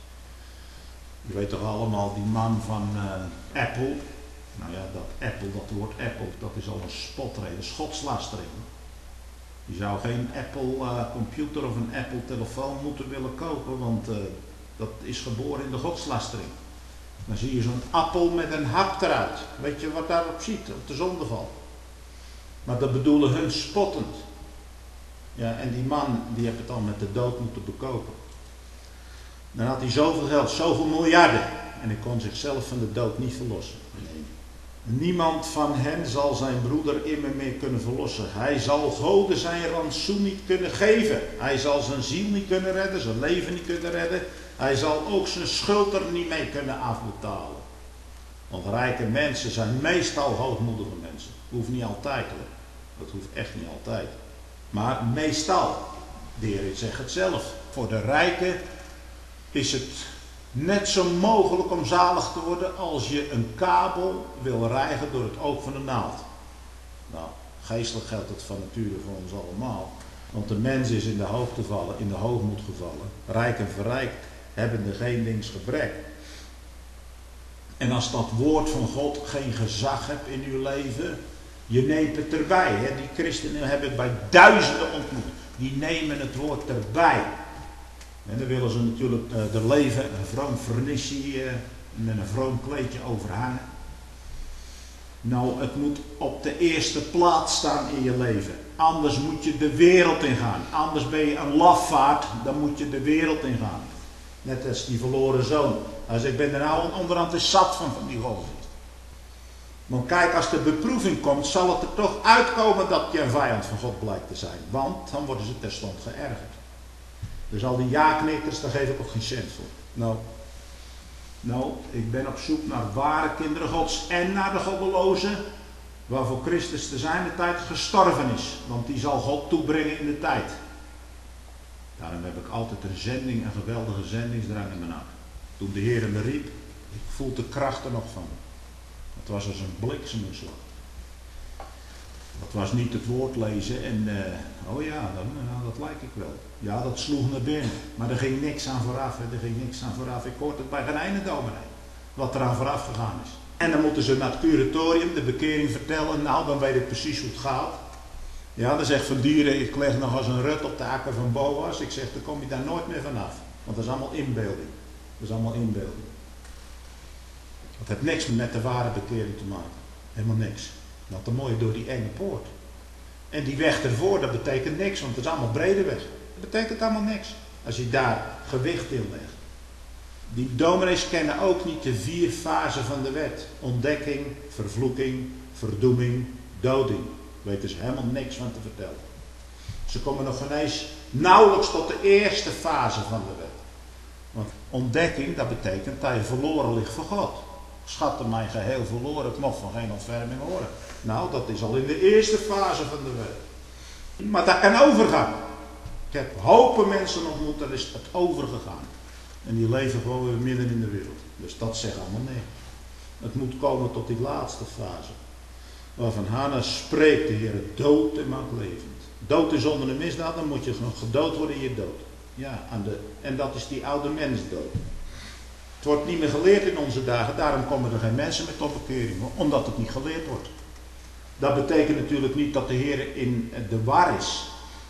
Je weet toch allemaal die man van uh, Apple. Nou ja, dat Apple, dat woord Apple, dat is al een spotreden, een schotslastering. Je zou geen Apple uh, computer of een Apple telefoon moeten willen kopen, want uh, dat is geboren in de godslastering. Dan zie je zo'n appel met een hap eruit. Weet je wat daarop ziet, op de zondeval. Maar dat bedoelen hun spottend. Ja, en die man, die heeft het al met de dood moeten bekopen. Dan had hij zoveel geld, zoveel miljarden. En hij kon zichzelf van de dood niet verlossen. Nee. Niemand van hen zal zijn broeder immer meer kunnen verlossen. Hij zal goden zijn rantsoen niet kunnen geven. Hij zal zijn ziel niet kunnen redden, zijn leven niet kunnen redden. Hij zal ook zijn schuld er niet mee kunnen afbetalen. Want rijke mensen zijn meestal hoogmoedige mensen. Hoeft niet altijd hoor. Dat hoeft echt niet altijd. Maar meestal. De Heer zegt het zelf. Voor de rijken is het net zo mogelijk om zalig te worden als je een kabel wil rijgen door het oog van de naald. Nou, geestelijk geldt het van nature voor ons allemaal. Want de mens is in de hoogte gevallen, in de hoogmoed gevallen. Rijk en verrijkt hebben er geen dings gebrek. En als dat woord van God geen gezag hebt in uw leven, je neemt het erbij. Hè? Die christenen hebben het bij duizenden ontmoet. Die nemen het woord erbij. En dan willen ze natuurlijk uh, de leven, een vroom vernissie uh, met een vroom kleedje overhangen. Nou, het moet op de eerste plaats staan in je leven. Anders moet je de wereld ingaan. Anders ben je een lafaard, dan moet je de wereld ingaan. Net als die verloren zoon. Hij zegt, ik ben er nou onderhand eens zat van, van die godsdienst. Maar kijk, als de beproeving komt, zal het er toch uitkomen dat je een vijand van God blijkt te zijn. Want dan worden ze terstond geërgerd. Dus al die ja-knikkers, daar geef ik ook geen cent voor. Nou, nou, ik ben op zoek naar ware kinderen Gods en naar de goddelozen, waarvoor Christus te zijner tijd gestorven is. Want die zal God toebrengen in de tijd. Daarom heb ik altijd een zending, een geweldige zendingsdrang in mijn hart. Toen de Heer me riep, ik voel de kracht er nog van. Het was als een blikseminslag. Dat was niet het woord lezen en, uh, oh ja, dan, uh, dat lijk ik wel. Ja, dat sloeg naar binnen. Maar er ging niks aan vooraf, hè. Er ging niks aan vooraf. Ik hoorde het bij geen ene dominee, wat er aan vooraf gegaan is. En dan moeten ze naar het curatorium de bekering vertellen. Nou, dan weet ik precies hoe het gaat. Ja, dan zegt Van Dieren, ik leg nog als een rut op de akker van Boas. Ik zeg, dan kom je daar nooit meer vanaf. Want dat is allemaal inbeelding. Dat is allemaal inbeelding. Dat heeft niks met de ware bekering te maken. Helemaal niks. Dat dan mooi door die enge poort. En die weg ervoor, dat betekent niks, want het is allemaal brede weg. Dat betekent allemaal niks. Als je daar gewicht in legt. Die dominees kennen ook niet de vier fasen van de wet. Ontdekking, vervloeking, verdoeming, doding. Daar weten ze helemaal niks van te vertellen. Ze komen nog ineens nauwelijks tot de eerste fase van de wet. Want ontdekking, dat betekent dat je verloren ligt voor God. Schatte mijn geheel verloren, ik mocht van geen ontferming horen. Nou, dat is al in de eerste fase van de wet. Maar dat kan overgaan. Ik heb hopen mensen ontmoet, dat is het overgegaan. En die leven gewoon weer midden in de wereld. Dus dat zegt allemaal nee. Het moet komen tot die laatste fase. Waarvan Hannah spreekt de Heer, dood en maakt levend. Dood is zonder een misdaad, dan moet je nog gedood worden in je dood. Ja, aan de, en dat is die oude mensdood. Het wordt niet meer geleerd in onze dagen, daarom komen er geen mensen met tot bekering, omdat het niet geleerd wordt. Dat betekent natuurlijk niet dat de Heer in de war is.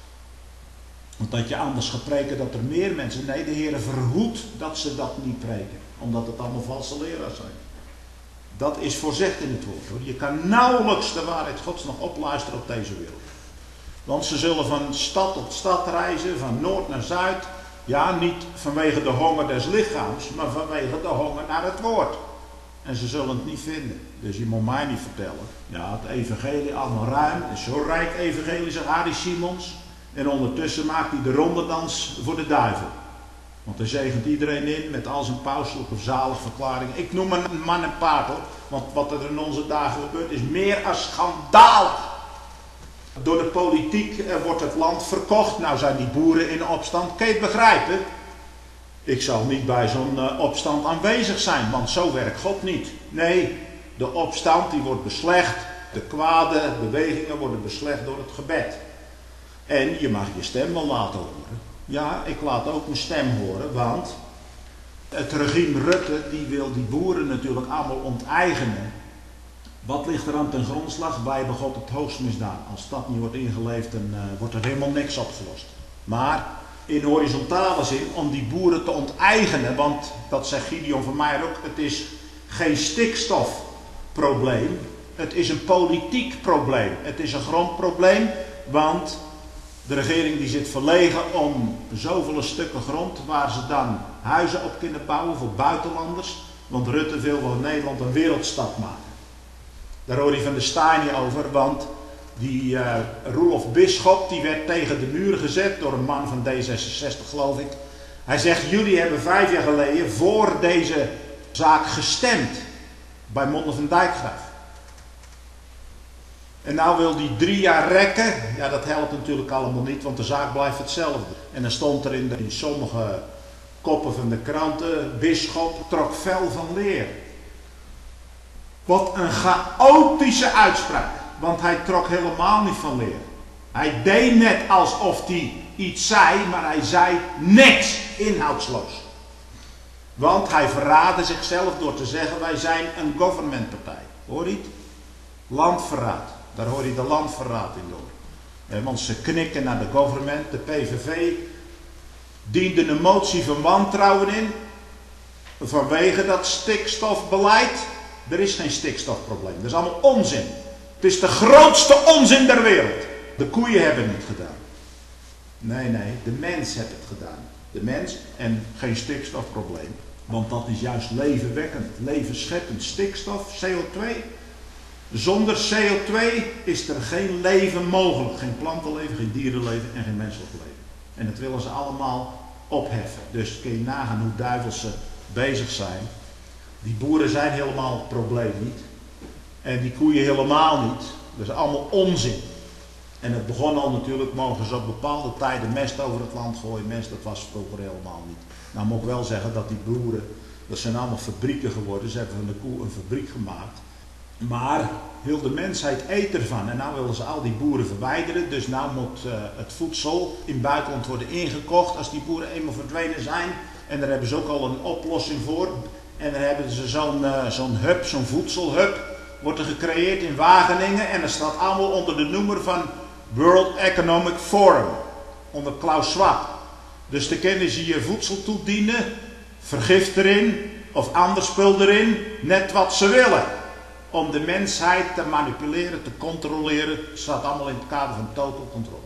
Want dat je anders gaat preken dat er meer mensen... Nee, de Heer verhoedt dat ze dat niet preken. Omdat het allemaal valse leraars zijn. Dat is voorzegd in het woord. Hoor. Je kan nauwelijks de waarheid Gods nog opluisteren op deze wereld. Want ze zullen van stad tot stad reizen, van noord naar zuid. Ja, niet vanwege de honger des lichaams, maar vanwege de honger naar het woord. En ze zullen het niet vinden. Dus je moet mij niet vertellen. Ja, het evangelie allemaal ruim. Het is zo rijk evangelie, zegt Arie Simons. En ondertussen maakt hij de rondedans voor de duivel. Want hij zegent iedereen in met al zijn pauselijke of zalige verklaringen. Ik noem hem een man en paard hoor. Want wat er in onze dagen gebeurt is meer als schandalig. Door de politiek wordt het land verkocht. Nou zijn die boeren in opstand. Kun je het begrijpen? Ik zal niet bij zo'n uh, opstand aanwezig zijn. Want zo werkt God niet. Nee, de opstand die wordt beslecht. De kwade bewegingen worden beslecht door het gebed. En je mag je stem wel laten horen. Ja, ik laat ook mijn stem horen. Want het regime Rutte die wil die boeren natuurlijk allemaal onteigenen. Wat ligt er aan ten grondslag? Wij hebben God het hoogst misdaan. Als dat niet wordt ingeleefd, dan uh, wordt er helemaal niks opgelost. Maar in horizontale zin, om die boeren te onteigenen, want dat zegt Gideon van Meijer ook, het is geen stikstofprobleem, het is een politiek probleem. Het is een grondprobleem, want de regering die zit verlegen om zoveel stukken grond waar ze dan huizen op kunnen bouwen voor buitenlanders, want Rutte wil van Nederland een wereldstad maken. Daar hoor je van de Stein niet over, want die uh, Roelof Bisschop die werd tegen de muur gezet door een man van D zesenzestig geloof ik. Hij zegt, jullie hebben vijf jaar geleden voor deze zaak gestemd. bij Monde van Dijkgraaf. En nou wil die drie jaar rekken, ja dat helpt natuurlijk allemaal niet, want de zaak blijft hetzelfde. En dan stond er in, de, in sommige koppen van de kranten, bisschop trok fel van leer. Wat een chaotische uitspraak, want hij trok helemaal niet van leer. Hij deed net alsof hij iets zei, maar hij zei niks, inhoudsloos. Want hij verraadde zichzelf door te zeggen, wij zijn een governmentpartij. Hoor je het? Landverraad. Daar hoor je de landverraad in door. Want ze knikken naar de government. De P V V diende een motie van wantrouwen in. Vanwege dat stikstofbeleid. Er is geen stikstofprobleem. Dat is allemaal onzin. Het is de grootste onzin der wereld. De koeien hebben het niet gedaan. Nee, nee. De mens heeft het gedaan. De mens en geen stikstofprobleem. Want dat is juist levenwekkend, levensscheppend. Stikstof, C O twee. Zonder C O twee is er geen leven mogelijk. Geen plantenleven, geen dierenleven en geen menselijk leven. En dat willen ze allemaal opheffen. Dus kun je nagaan hoe duivels ze bezig zijn. Die boeren zijn helemaal het probleem niet. En die koeien helemaal niet. Dat is allemaal onzin. En het begon al natuurlijk, mogen ze op bepaalde tijden mest over het land gooien. Mest, dat was vroeger helemaal niet. Nou moet ik wel zeggen dat die boeren, dat zijn allemaal fabrieken geworden. Ze hebben van de koe een fabriek gemaakt. Maar heel de mensheid eet ervan. En nou willen ze al die boeren verwijderen. Dus nou moet uh, het voedsel in het buitenland worden ingekocht. Als die boeren eenmaal verdwenen zijn. En daar hebben ze ook al een oplossing voor. En dan hebben ze zo'n uh, zo'n hub, zo'n voedselhub. Wordt er gecreëerd in Wageningen. En dat staat allemaal onder de noemer van World Economic Forum. Onder Klaus Schwab. Dus dan kunnen ze je voedsel toedienen. Vergif erin. Of ander spul erin. Net wat ze willen. Om de mensheid te manipuleren, te controleren. Het staat allemaal in het kader van total control.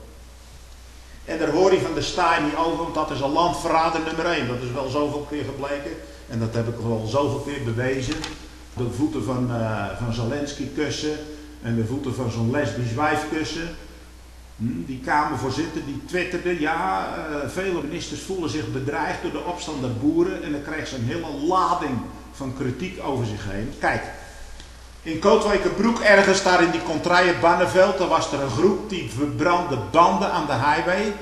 En daar hoor je van de Staaij niet over, want dat is al landverrader nummer één. Dat is wel zoveel keer gebleken. En dat heb ik wel zoveel keer bewezen. De voeten van, uh, van Zelensky kussen. En de voeten van zo'n lesbisch wijf kussen. Hm, die Kamervoorzitter die twitterde. Ja, uh, vele ministers voelen zich bedreigd door de opstand der boeren. En dan krijgt ze een hele lading van kritiek over zich heen. Kijk. In Kootwijkerbroek, ergens daar in die contraille Banneveld, daar was er een groep die verbrandde banden aan de highway.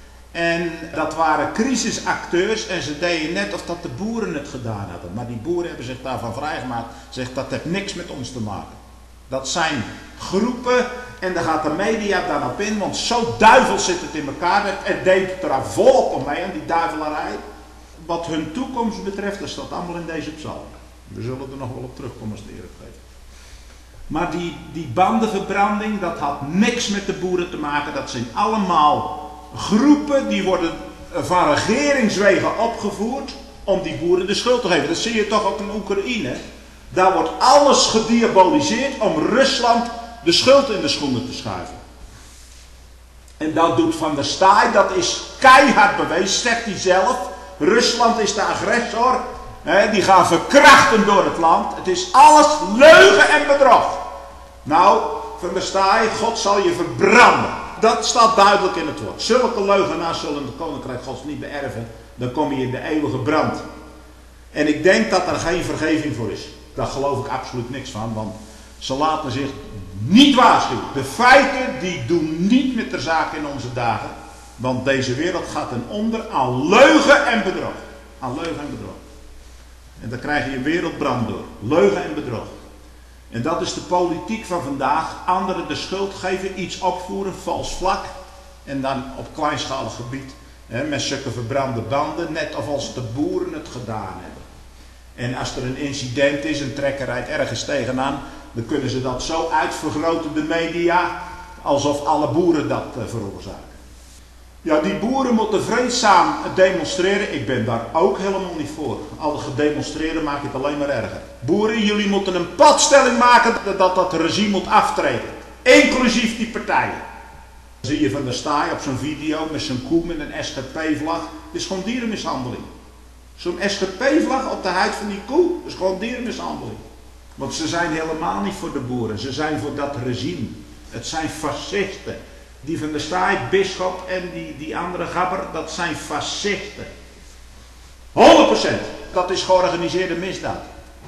En dat waren crisisacteurs en ze deden net of dat de boeren het gedaan hadden. Maar die boeren hebben zich daarvan vrijgemaakt. Zegt dat heeft niks met ons te maken. Dat zijn groepen en daar gaat de media dan op in, want zo duivels zit het in elkaar. Het deed er volop om mee aan die duivelarij. Wat hun toekomst betreft, dat staat allemaal in deze psalm. We zullen er nog wel op terugkomen als de Heer het geeft. Maar die, die bandenverbranding, dat had niks met de boeren te maken. Dat zijn allemaal groepen die worden van regeringswegen opgevoerd om die boeren de schuld te geven. Dat zie je toch ook in Oekraïne. Daar wordt alles gediaboliseerd om Rusland de schuld in de schoenen te schuiven. En dat doet Van der Staaij, dat is keihard bewezen, zegt hij zelf. Rusland is de agressor. He, die gaan verkrachten door het land. Het is alles leugen en bedrog. Nou, Van der Staaij, God zal je verbranden. Dat staat duidelijk in het woord. Zulke leugenaars zullen het koninkrijk Gods niet beërven. Dan kom je in de eeuwige brand. En ik denk dat er geen vergeving voor is. Daar geloof ik absoluut niks van. Want ze laten zich niet waarschuwen. De feiten die doen niet met de zaak in onze dagen. Want deze wereld gaat ten onder aan leugen en bedrog. Aan leugen en bedrog. En daar krijg je een wereldbrand door. Leugen en bedrog. En dat is de politiek van vandaag. Anderen de schuld geven, iets opvoeren, vals vlak. En dan op kleinschalig gebied. Hè, met zulke verbrande banden. Net of als de boeren het gedaan hebben. En als er een incident is, een trekker rijdt ergens tegenaan. Dan kunnen ze dat zo uitvergroten, de media. Alsof alle boeren dat uh, veroorzaken. Ja, die boeren moeten vreedzaam demonstreren. Ik ben daar ook helemaal niet voor. Al het gedemonstreren maakt het alleen maar erger. Boeren, jullie moeten een padstelling maken dat dat regime moet aftreden. Inclusief die partijen. Dan zie je Van der Staaij op zo'n video met zijn koe met een S G P-vlag. Het is gewoon dierenmishandeling. Zo'n S G P-vlag op de huid van die koe, dat is gewoon dierenmishandeling. Want ze zijn helemaal niet voor de boeren. Ze zijn voor dat regime. Het zijn fascisten. Die Van der Staaij, bisschop en die, die andere gabber, dat zijn fascisten. honderd procent. Dat is georganiseerde misdaad.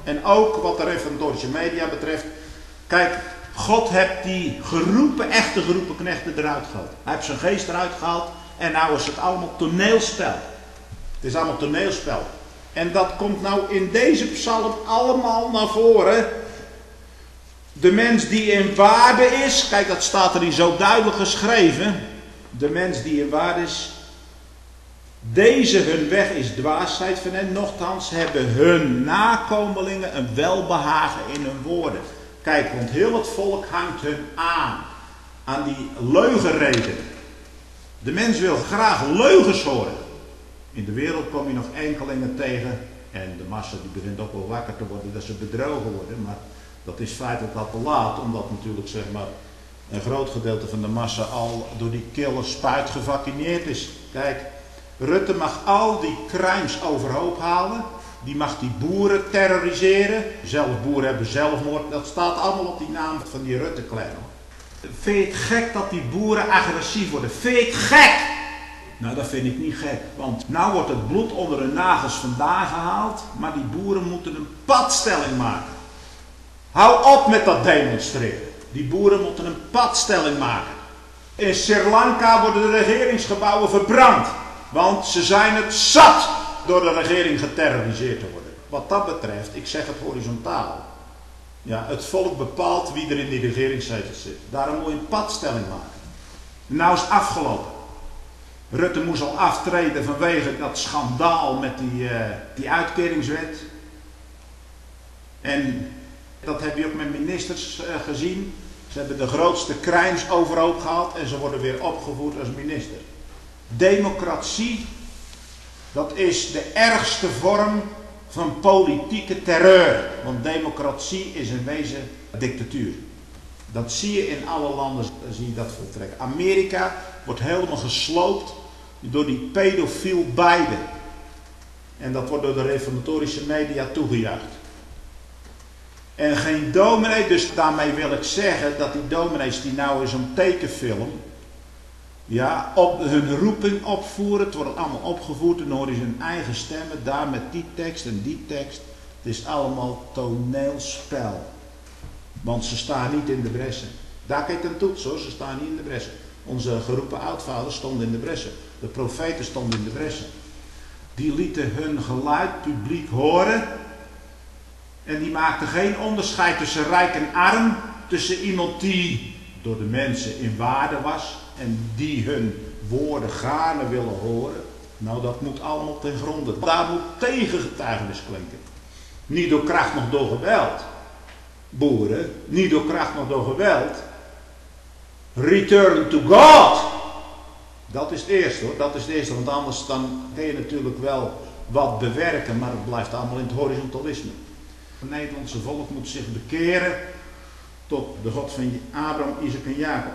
En ook wat de reformatorische media betreft. Kijk, God heeft die geroepen, echte geroepen knechten eruit gehaald. Hij heeft zijn geest eruit gehaald. En nou is het allemaal toneelspel. Het is allemaal toneelspel. En dat komt nou in deze psalm allemaal naar voren. De mens die in waarde is. Kijk, dat staat er hier zo duidelijk geschreven. De mens die in waarde is. Deze hun weg is dwaasheid van hen. Nochtans hebben hun nakomelingen een welbehagen in hun woorden. Kijk, want heel het volk hangt hun aan. Aan die leugenreden. De mens wil graag leugens horen. In de wereld kom je nog enkelingen tegen. En de massa die begint ook wel wakker te worden dat ze bedrogen worden. Maar dat is feitelijk al te laat. Omdat natuurlijk zeg maar een groot gedeelte van de massa al door die kille spuit gevaccineerd is. Kijk, Rutte mag al die crimes overhoop halen. Die mag die boeren terroriseren. Zelf boeren hebben zelfmoord. Dat staat allemaal op die naam van die Rutte-clan. Vind je het gek dat die boeren agressief worden? Vind je het gek? Nou, dat vind ik niet gek. Want nou wordt het bloed onder hun nagels vandaan gehaald. Maar die boeren moeten een padstelling maken. Hou op met dat demonstreren. Die boeren moeten een padstelling maken. In Sri Lanka worden de regeringsgebouwen verbrand. Want ze zijn het zat door de regering geterroriseerd te worden. Wat dat betreft, ik zeg het horizontaal. Ja, het volk bepaalt wie er in die regeringszetels zit. Daarom moet je een padstelling maken. Nou is het afgelopen. Rutte moest al aftreden vanwege dat schandaal met die, uh, die uitkeringswet. En dat heb je ook met ministers uh, gezien. Ze hebben de grootste crimes overhoop gehaald en ze worden weer opgevoerd als minister. Democratie, dat is de ergste vorm van politieke terreur. Want democratie is in wezen dictatuur. Dat zie je in alle landen, zie je dat voltrekken. Amerika wordt helemaal gesloopt door die pedofiel Biden. En dat wordt door de reformatorische media toegejuicht. En geen dominee, dus daarmee wil ik zeggen dat die dominees die nou in zo'n tekenfilm, ja, op hun roeping opvoeren, het wordt allemaal opgevoerd en dan hoor je hun eigen stemmen, daar met die tekst en die tekst. Het is allemaal toneelspel. Want ze staan niet in de bressen. Daar kijk een toets hoor, ze staan niet in de bressen. Onze geroepen oudvaders stonden in de bressen. De profeten stonden in de bressen. Die lieten hun geluid publiek horen. En die maakten geen onderscheid tussen rijk en arm. Tussen iemand die door de mensen in waarde was. En die hun woorden gaarne willen horen. Nou, dat moet allemaal ten gronde. Daar moet tegengetuigenis klinken. Niet door kracht, nog door geweld. Boeren, niet door kracht, nog door geweld. Return to God. Dat is het eerste hoor, dat is het eerste. Want anders dan kun je natuurlijk wel wat bewerken, maar het blijft allemaal in het horizontalisme. Het Nederlandse volk moet zich bekeren tot de God van Abraham, Isaac en Jacob.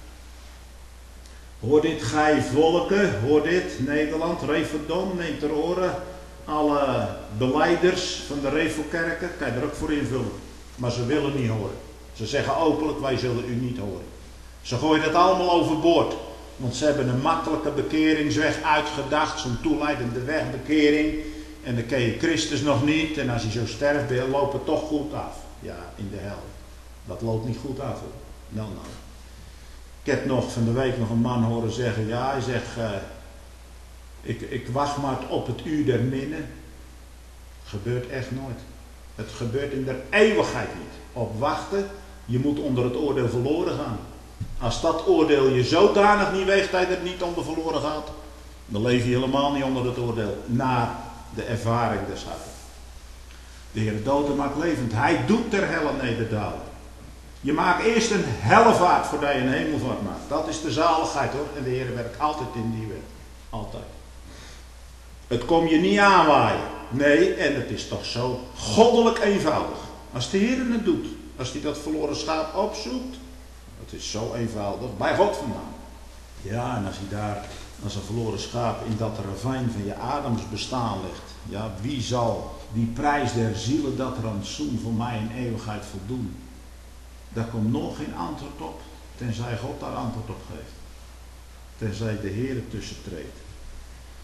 Hoor dit, gij volken, hoor dit, Nederland, Referdom, neemt ter oren. Alle belijders van de Revelkerken, kan je er ook voor invullen. Maar ze willen niet horen. Ze zeggen openlijk, wij zullen u niet horen. Ze gooien het allemaal overboord. Want ze hebben een makkelijke bekeringsweg uitgedacht. Zo'n toeleidende weg, bekering. En dan ken je Christus nog niet. En als hij zo sterft, loopt het toch goed af. Ja, in de hel. Dat loopt niet goed af hoor. Nou, nou. Ik heb nog van de week nog een man horen zeggen. Ja, hij zegt. Uh, ik, ik wacht maar op het uur der minnen. Gebeurt echt nooit. Het gebeurt in der eeuwigheid niet. Op wachten. Je moet onder het oordeel verloren gaan. Als dat oordeel je zodanig niet weegt dat je er niet onder verloren gaat, dan leef je helemaal niet onder het oordeel. Naar de ervaring des harten. De Heer dood maakt levend. Hij doet ter helle nederdalen. Je maakt eerst een hellevaart voordat je een hemelvaart maakt. Dat is de zaligheid hoor. En de Heer werkt altijd in die wet. Altijd. Het kom je niet aanwaaien. Nee, en het is toch zo goddelijk eenvoudig. Als de Heer het doet. Als hij dat verloren schaap opzoekt. Het is zo eenvoudig. Bij God vandaan. Ja, en als hij daar als een verloren schaap in dat ravijn van je Adams bestaan ligt. Ja, wie zal die prijs der zielen, dat rantsoen voor mij in eeuwigheid voldoen? Daar komt nog geen antwoord op. Tenzij God daar antwoord op geeft. Tenzij de Heer tussen treedt.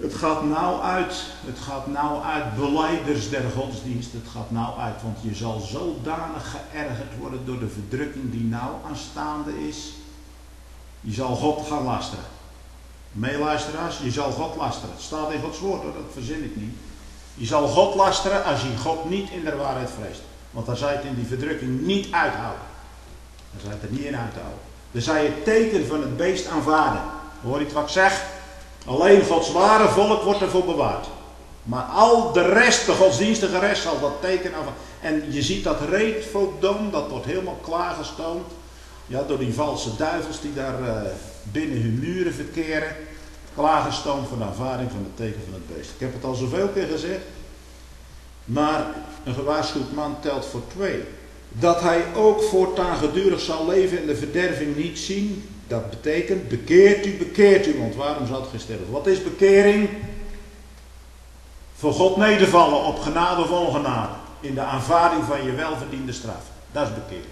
Het gaat nou uit, het gaat nou uit, belijders der godsdienst, het gaat nou uit, want je zal zodanig geërgerd worden door de verdrukking die nou aanstaande is. Je zal God gaan lasteren. Meeluisteraars, je zal God lasteren. Het staat in Gods woord, hoor, dat verzin ik niet. Je zal God lasteren als je God niet in de waarheid vreest. Want dan zou je het in die verdrukking niet uithouden. Dan zou je het er niet in uithouden. Dan zou je het teken van het beest aanvaarden. Hoor je het wat ik zeg? Alleen Gods ware volk wordt ervoor bewaard. Maar al de rest, de godsdienstige rest, zal dat teken aanvaarden. En je ziet dat reetvoogdom, dat wordt helemaal klaargestoomd. Ja, door die valse duivels die daar uh, binnen hun muren verkeren. Klaargestoomd voor de aanvaarding van het teken van het beest. Ik heb het al zoveel keer gezegd. Maar een gewaarschuwd man telt voor twee. Dat hij ook voortaan gedurig zal leven en de verderving niet zien. Dat betekent, bekeert u, bekeert u. Want waarom zou het geen sterven? Wat is bekering? Voor God nedervallen op genade of ongenade. In de aanvaarding van je welverdiende straf. Dat is bekering.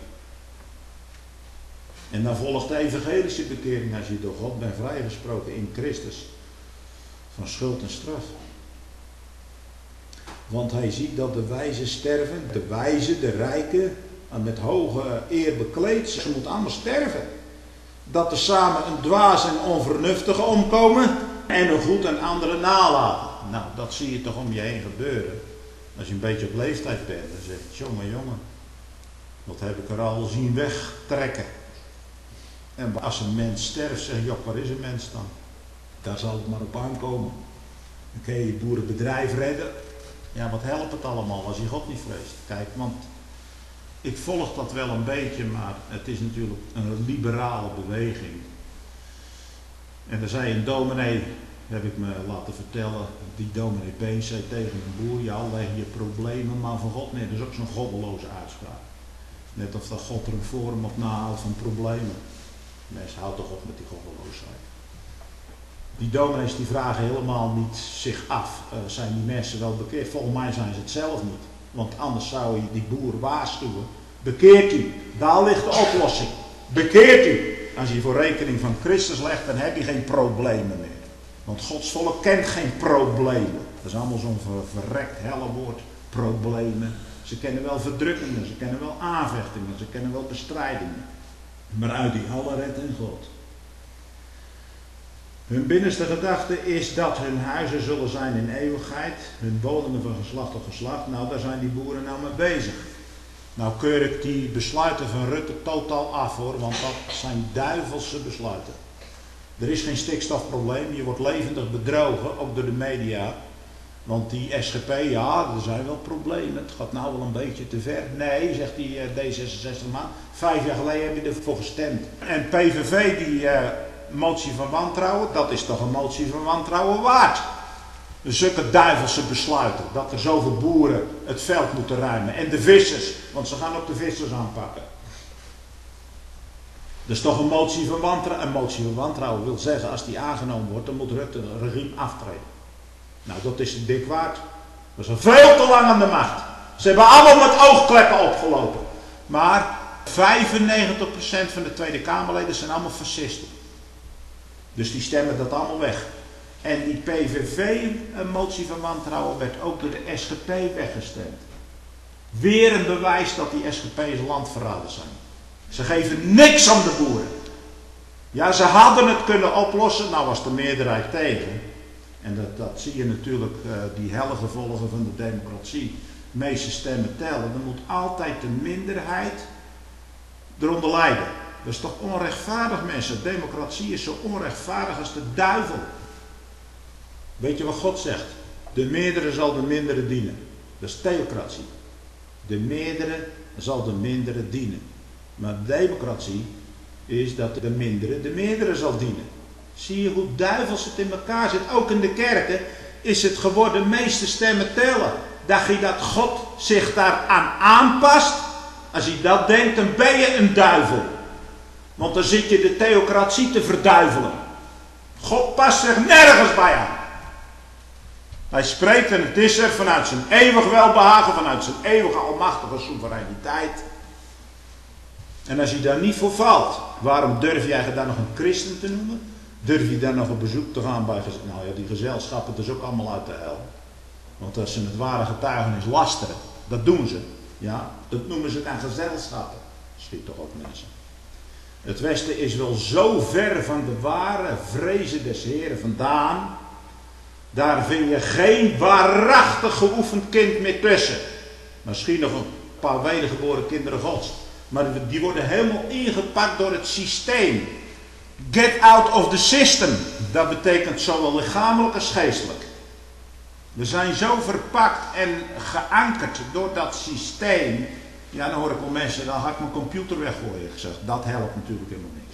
En dan volgt de evangelische bekering als je door God bent vrijgesproken in Christus. Van schuld en straf. Want hij ziet dat de wijzen sterven. De wijzen, de rijken, met hoge eer bekleed. Ze moeten allemaal sterven. Dat er samen een dwaas en onvernuftige omkomen. En een goed en andere nalaten. Nou, dat zie je toch om je heen gebeuren. Als je een beetje op leeftijd bent. Dan zeg je, jongen, jongen. Wat heb ik er al zien wegtrekken. En als een mens sterft, zeg je, joh, waar is een mens dan? Daar zal het maar op aankomen. Dan kun je je boerenbedrijf redden. Ja, wat helpt het allemaal als je God niet vreest? Kijk, want ik volg dat wel een beetje, maar het is natuurlijk een liberale beweging. En er zei een dominee, heb ik me laten vertellen, die dominee Been zei tegen een boer, ja, leg je problemen maar van God neer. Dat is ook zo'n goddeloze uitspraak. Net of dat God er een vorm op nahoudt van problemen. Mensen, houd toch op met die goddeloosheid. Die dominees die vragen helemaal niet zich af, uh, zijn die mensen wel bekeerd? Volgens mij zijn ze het zelf niet. Want anders zou je die boer waarschuwen. Bekeert u, daar ligt de oplossing. Bekeert u. Als je voor rekening van Christus legt, dan heb je geen problemen meer. Want Gods volk kent geen problemen. Dat is allemaal zo'n ver, verrekt helle woord. Problemen. Ze kennen wel verdrukkingen, ze kennen wel aanvechtingen, ze kennen wel bestrijdingen. Maar uit die alle redt en God. Hun binnenste gedachte is dat hun huizen zullen zijn in eeuwigheid. Hun woningen van geslacht tot geslacht. Nou, daar zijn die boeren nou mee bezig. Nou keur ik die besluiten van Rutte totaal af hoor. Want dat zijn duivelse besluiten. Er is geen stikstofprobleem. Je wordt levendig bedrogen, ook door de media. Want die S G P, ja, er zijn wel problemen. Het gaat nou wel een beetje te ver. Nee, zegt die uh, D zesenzestig man. Vijf jaar geleden heb je ervoor gestemd. En P V V, die uh, motie van wantrouwen, dat is toch een motie van wantrouwen waard. Zulke duivelse besluiten. Dat er zoveel boeren het veld moeten ruimen. En de vissers, want ze gaan ook de vissers aanpakken. Dat is toch een motie van wantrouwen. Een motie van wantrouwen wil zeggen, als die aangenomen wordt, dan moet Rutte het regime aftreden. Nou, dat is het dik waard. Dat is al veel te lang aan de macht. Ze hebben allemaal met oogkleppen opgelopen. Maar vijfennegentig procent van de Tweede Kamerleden zijn allemaal fascisten. Dus die stemmen dat allemaal weg. En die P V V, een motie van wantrouwen, werd ook door de S G P weggestemd. Weer een bewijs dat die S G P's landverraders zijn. Ze geven niks om de boeren. Ja, ze hadden het kunnen oplossen, nou was de meerderheid tegen. En dat, dat zie je natuurlijk, uh, die helle gevolgen van de democratie. De meeste stemmen tellen. Dan moet altijd de minderheid eronder lijden. Dat is toch onrechtvaardig, mensen. Democratie is zo onrechtvaardig als de duivel. Weet je wat God zegt? De meerdere zal de mindere dienen. Dat is theocratie. De meerdere zal de mindere dienen. Maar democratie is dat de mindere de meerdere zal dienen. Zie je hoe duivels het in elkaar zit? Ook in de kerken is het geworden meeste stemmen tellen. Dacht je dat God zich daaraan aanpast? Als je dat denkt, dan ben je een duivel. Want dan zit je de theocratie te verduivelen. God past zich nergens bij aan. Hij spreekt en het is er vanuit zijn eeuwig welbehagen, vanuit zijn eeuwige almachtige soevereiniteit. En als je daar niet voor valt, waarom durf jij je dan nog een christen te noemen? Durf je dan nog op bezoek te gaan bij gezelschappen? Nou ja, die gezelschappen, dat is ook allemaal uit de hel. Want als ze het ware getuigenis lasteren, dat doen ze. Ja, dat noemen ze dan gezelschappen. Schiet toch op, mensen. Het Westen is wel zo ver van de ware vrezen des Heren vandaan. Daar vind je geen waarachtig geoefend kind meer tussen. Misschien nog een paar wedergeboren kinderen gods. Maar die worden helemaal ingepakt door het systeem. Get out of the system. Dat betekent zowel lichamelijk als geestelijk. We zijn zo verpakt en geankerd door dat systeem. Ja, dan hoor ik wel mensen, dan ga ik mijn computer weggooien. Gezegd. Dat helpt natuurlijk helemaal niks.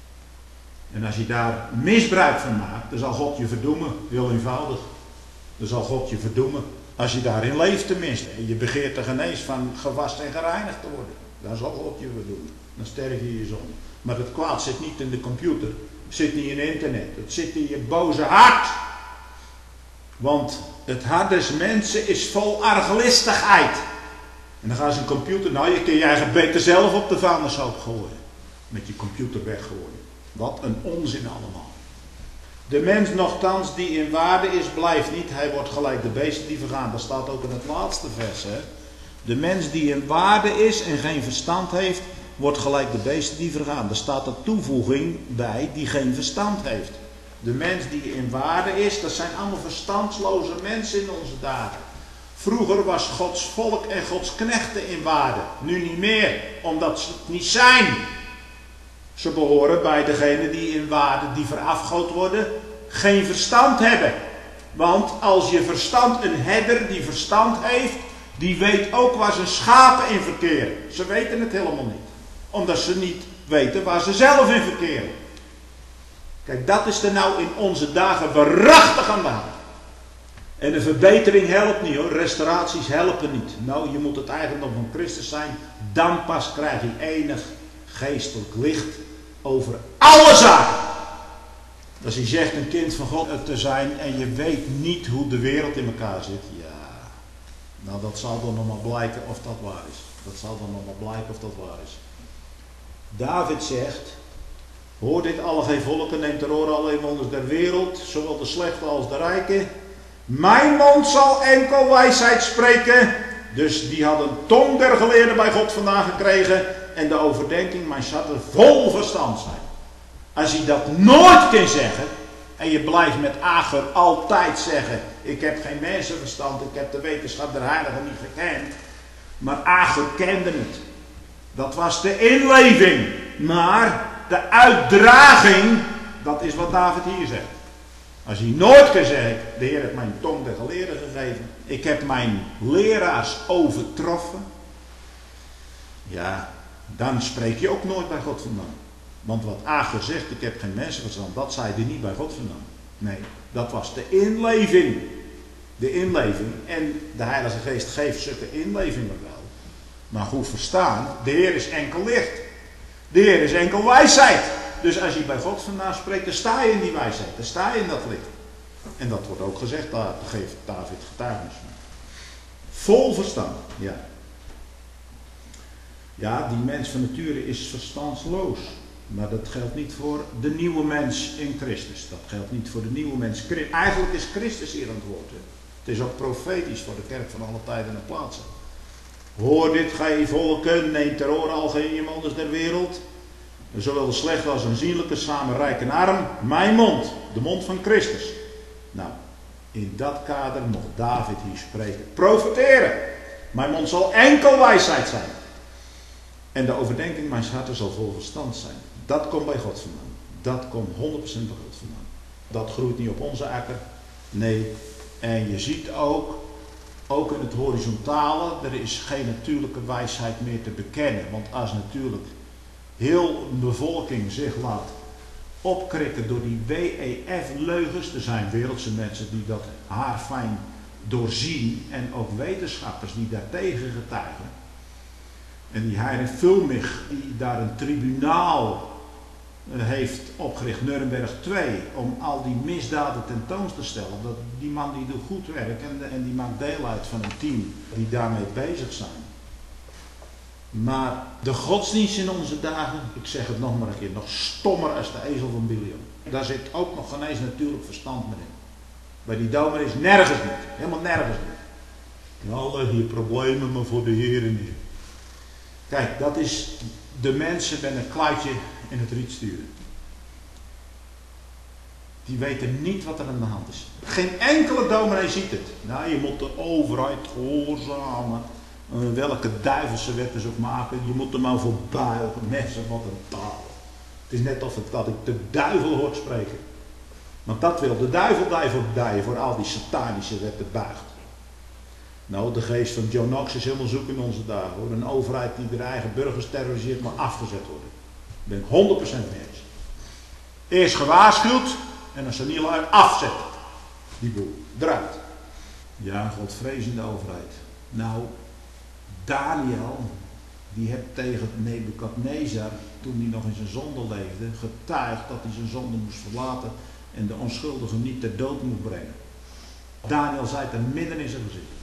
En als je daar misbruik van maakt, dan zal God je verdoemen. Heel eenvoudig. Dan zal God je verdoemen. Als je daarin leeft tenminste. En je begeert er genees van gewast en gereinigd te worden. Dan zal God je verdoemen. Dan sterf je je zonde. Maar het kwaad zit niet in de computer. Het zit niet in internet. Het zit in je boze hart. Want het hart des mensen is vol arglistigheid. En dan gaan ze een computer, nou je kun je eigen beter zelf op de vuilnishoop gooien. Met je computer weggooien. Wat een onzin allemaal. De mens nochtans die in waarde is, blijft niet. Hij wordt gelijk de beesten die vergaan. Dat staat ook in het laatste vers. Hè? De mens die in waarde is en geen verstand heeft, wordt gelijk de beesten die vergaan. Er staat een toevoeging bij die geen verstand heeft. De mens die in waarde is, dat zijn allemaal verstandsloze mensen in onze dagen. Vroeger was Gods volk en Gods knechten in waarde. Nu niet meer, omdat ze het niet zijn. Ze behoren bij degenen die in waarde, die verafgood worden, geen verstand hebben. Want als je verstand, een herder die verstand heeft, die weet ook waar zijn schapen in verkeren. Ze weten het helemaal niet. Omdat ze niet weten waar ze zelf in verkeren. Kijk, dat is er nou in onze dagen waarachtig aan de hand. En de verbetering helpt niet hoor, restauraties helpen niet. Nou, je moet het eigendom van Christus zijn, dan pas krijg je enig geestelijk licht over alle zaken. Als je zegt een kind van God te zijn en je weet niet hoe de wereld in elkaar zit, ja, nou dat zal dan nog maar blijken of dat waar is. Dat zal dan nog maar blijken of dat waar is. David zegt, hoor dit alle geen volken, neemt ter oren alle wonders der wereld, zowel de slechte als de rijke. Mijn mond zal enkel wijsheid spreken. Dus die had een tong der geleerden bij God vandaan gekregen. En de overdenking, mijn zal er vol verstand zijn. Als je dat nooit kan zeggen. En je blijft met Ager altijd zeggen. Ik heb geen mensenverstand. Ik heb de wetenschap der heiligen niet gekend. Maar Ager kende het. Dat was de inleving. Maar de uitdraging. Dat is wat David hier zegt. Als hij nooit kan zeggen, de Heer heeft mijn tong der geleerden gegeven. Ik heb mijn leraars overtroffen. Ja, dan spreek je ook nooit bij God vandaan. Want wat Ager zegt, ik heb geen mensenverstand, dat zei hij niet bij God vandaan. Nee, dat was de inleving. De inleving. En de Heilige Geest geeft zulke inlevingen wel. Maar goed verstaan, de Heer is enkel licht. De Heer is enkel wijsheid. Dus als je bij God vandaan spreekt, dan sta je in die wijsheid. Dan sta je in dat licht. En dat wordt ook gezegd, daar geeft David getuigenis van. Vol verstand, ja. Ja, die mens van nature is verstandsloos. Maar dat geldt niet voor de nieuwe mens in Christus. Dat geldt niet voor de nieuwe mens. Eigenlijk is Christus hier aan het woord. Hè. Het is ook profetisch voor de kerk van alle tijden en plaatsen. Hoor dit, gij volken, neem ter oren al geen iemanders der wereld. Zowel de slechte als aanzienlijke, samen rijk en arm. Mijn mond, de mond van Christus. Nou, in dat kader mocht David hier spreken. Profeteren. Mijn mond zal enkel wijsheid zijn. En de overdenking mijn harten zal vol verstand zijn. Dat komt bij God vandaan. Dat komt honderd procent bij God vandaan. Dat groeit niet op onze akker. Nee. En je ziet ook, ook in het horizontale, er is geen natuurlijke wijsheid meer te bekennen. Want als natuurlijk heel een bevolking zich laat opkrikken door die W E F-leugens. Er zijn wereldse mensen die dat haarfijn doorzien. En ook wetenschappers die daartegen getuigen. En die Heinrich Fulmich, die daar een tribunaal heeft opgericht, Nuremberg twee, om al die misdaden tentoon te stellen. Dat, die man die doet goed werk en, en die maakt deel uit van een team die daarmee bezig zijn. Maar de godsdienst in onze dagen, ik zeg het nog maar een keer, nog stommer als de ezel van Biliam. Daar zit ook nog geen eens natuurlijk verstand meer in. Bij die dominees nergens niet, helemaal nergens niet. Ja, leg je problemen maar voor de Heer neer. Kijk, dat is de mensen met een kluitje in het riet sturen. Die weten niet wat er aan de hand is. Geen enkele dominee ziet het. Nou, je moet de overheid gehoorzamen. Uh, welke duivelse wetten ze ook maken. Je moet er maar voor buigen. Mensen, wat een taal. Het is net of het, dat ik de duivel hoort spreken. Want dat wil de duivel daarvoor dijen. Voor al die satanische wetten buigt. Nou, de geest van John Knox is helemaal zoek in onze dagen. Hoor. Een overheid die de eigen burgers terroriseert, maar afgezet worden. Daar ben ik honderd procent mee eens. Eerst gewaarschuwd. En als ze niet langer afzetten. Die boel. Eruit. Ja, godvrezende overheid. Nou, Daniel, die heeft tegen Nebukadnezar, toen hij nog in zijn zonde leefde, getuigd dat hij zijn zonde moest verlaten en de onschuldigen niet ter dood moest brengen. Daniel zei het er midden in zijn gezicht.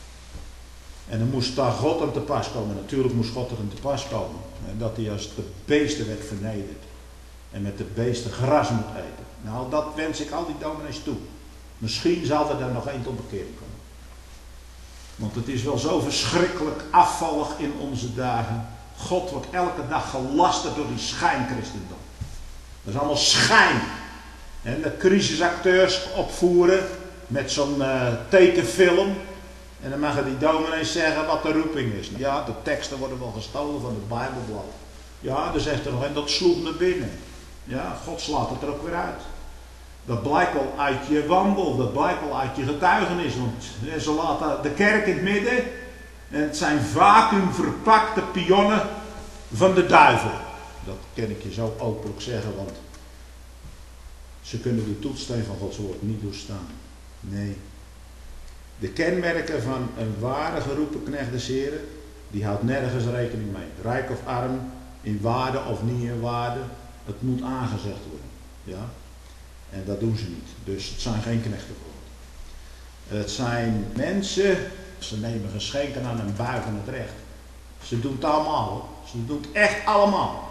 En dan moest daar God aan te pas komen. Natuurlijk moest God er aan te pas komen. En dat hij als de beesten werd vernederd. En met de beesten gras moet eten. Nou, dat wens ik al die dominees toe. Misschien zal er dan nog één tot bekering komen. Want het is wel zo verschrikkelijk afvallig in onze dagen. God wordt elke dag gelasterd door die schijnchristendom. Dat is allemaal schijn. En de crisisacteurs opvoeren met zo'n uh, tekenfilm. En dan mogen die dominees zeggen wat de roeping is. Ja, de teksten worden wel gestolen van het Bijbelblad. Ja, dan zegt er nog en dat sloeg naar binnen. Ja, God slaat het er ook weer uit. Dat blijkt wel uit je wandel, dat blijkt wel uit je getuigenis. Want ze laten de kerk in het midden. En het zijn vacuümverpakte pionnen van de duivel. Dat kan ik je zo openlijk zeggen, want ze kunnen de toetssteen van Gods woord niet doorstaan. Nee. De kenmerken van een ware geroepen knecht des Heren, die houdt nergens rekening mee. Rijk of arm, in waarde of niet in waarde, het moet aangezegd worden. Ja? En dat doen ze niet. Dus het zijn geen knechten voor God. Het zijn mensen, ze nemen geschenken aan en buigen het recht. Ze doen het allemaal. Ze doen het echt allemaal.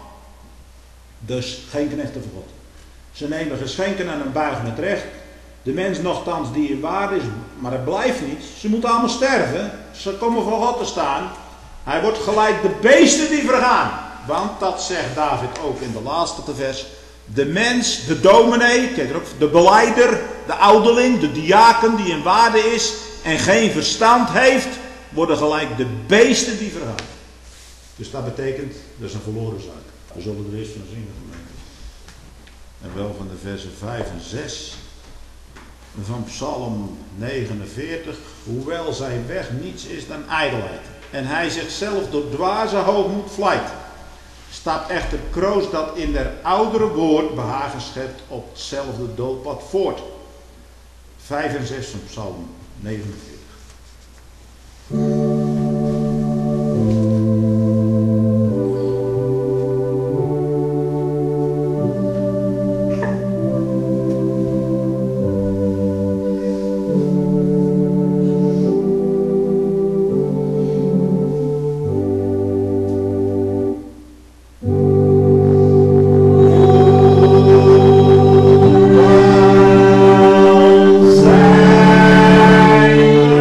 Dus geen knechten voor God. Ze nemen geschenken aan en buigen het recht. De mens nogthans die in waarde is, maar het blijft niet. Ze moeten allemaal sterven. Ze komen voor God te staan. Hij wordt gelijk de beesten die vergaan. Want dat zegt David ook in de laatste vers. De mens, de dominee, kijk erop, de belijder, de ouderling, de diaken die in waarde is en geen verstand heeft, worden gelijk de beesten die vergaan. Dus dat betekent, dat is een verloren zaak. We zullen er eerst van zien, gemeente. En wel van de versen vijf en zes van Psalm negenenveertig. Hoewel zijn weg niets is dan ijdelheid. En hij zichzelf door dwaze hoogmoed vlijt. Staat echter kroos dat in der oudere woord behagen schept op hetzelfde doodpad voort. vijf en zes van Psalm negenenveertig. Zijn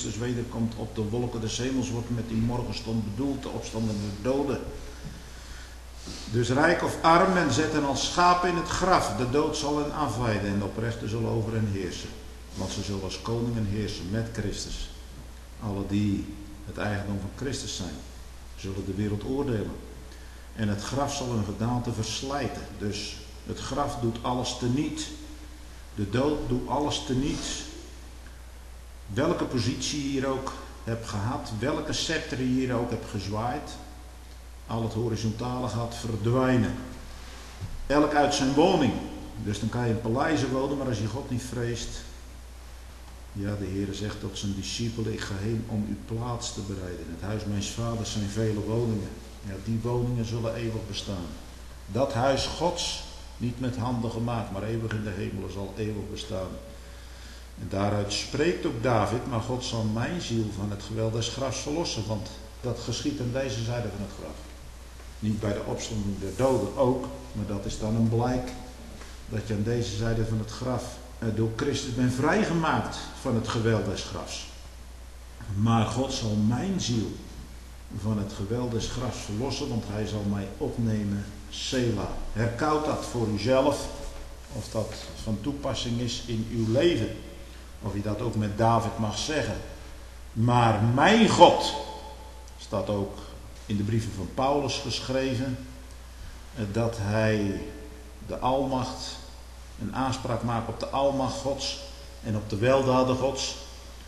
Christus wederkomt op de wolken des hemels, wordt met die morgenstond bedoeld, de opstanding der doden. Dus rijk of arm, men zet hen als schapen in het graf. De dood zal hen afweiden en de oprechten zullen over hen heersen. Want ze zullen als koningen heersen met Christus. Alle die het eigendom van Christus zijn, zullen de wereld oordelen. En het graf zal hun gedaante verslijten. Dus het graf doet alles teniet. De dood doet alles teniet. Welke positie je hier ook hebt gehad, welke scepter je hier ook hebt gezwaaid, al het horizontale gaat verdwijnen. Elk uit zijn woning. Dus dan kan je in paleizen wonen, maar als je God niet vreest. Ja, de Heer zegt tot zijn discipelen, ik ga heen om uw plaats te bereiden. In het huis mijns vaders zijn vele woningen. Ja, die woningen zullen eeuwig bestaan. Dat huis Gods, niet met handen gemaakt, maar eeuwig in de hemelen, zal eeuwig bestaan. En daaruit spreekt ook David, maar God zal mijn ziel van het geweld des grafs verlossen, want dat geschiet aan deze zijde van het graf. Niet bij de opstanding der doden ook, maar dat is dan een blijk dat je aan deze zijde van het graf door Christus bent vrijgemaakt van het geweld des grafs. Maar God zal mijn ziel van het geweld des grafs verlossen, want hij zal mij opnemen, Sela. Herkoud dat voor uzelf, of dat van toepassing is in uw leven. Of je dat ook met David mag zeggen. Maar mijn God, staat ook in de brieven van Paulus geschreven, dat hij de almacht, een aanspraak maakt op de almacht Gods en op de weldaden Gods.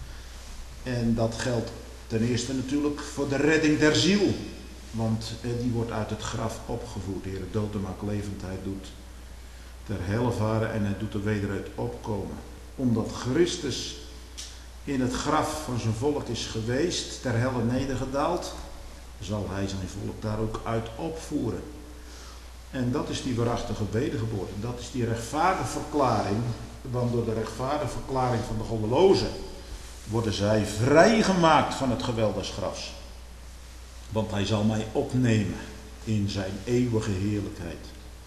En dat geldt ten eerste natuurlijk voor de redding der ziel. Want die wordt uit het graf opgevoerd. De Heer dood hem maakt levend, hij doet ter helle varen en hij doet er wederuit opkomen. Omdat Christus in het graf van zijn volk is geweest, ter helle nedergedaald, zal hij zijn volk daar ook uit opvoeren. En dat is die waarachtige wedergeboorte. Dat is die rechtvaardige verklaring. Want door de rechtvaardige verklaring van de goddelozen worden zij vrijgemaakt van het geweld des grafs. Want hij zal mij opnemen in zijn eeuwige heerlijkheid.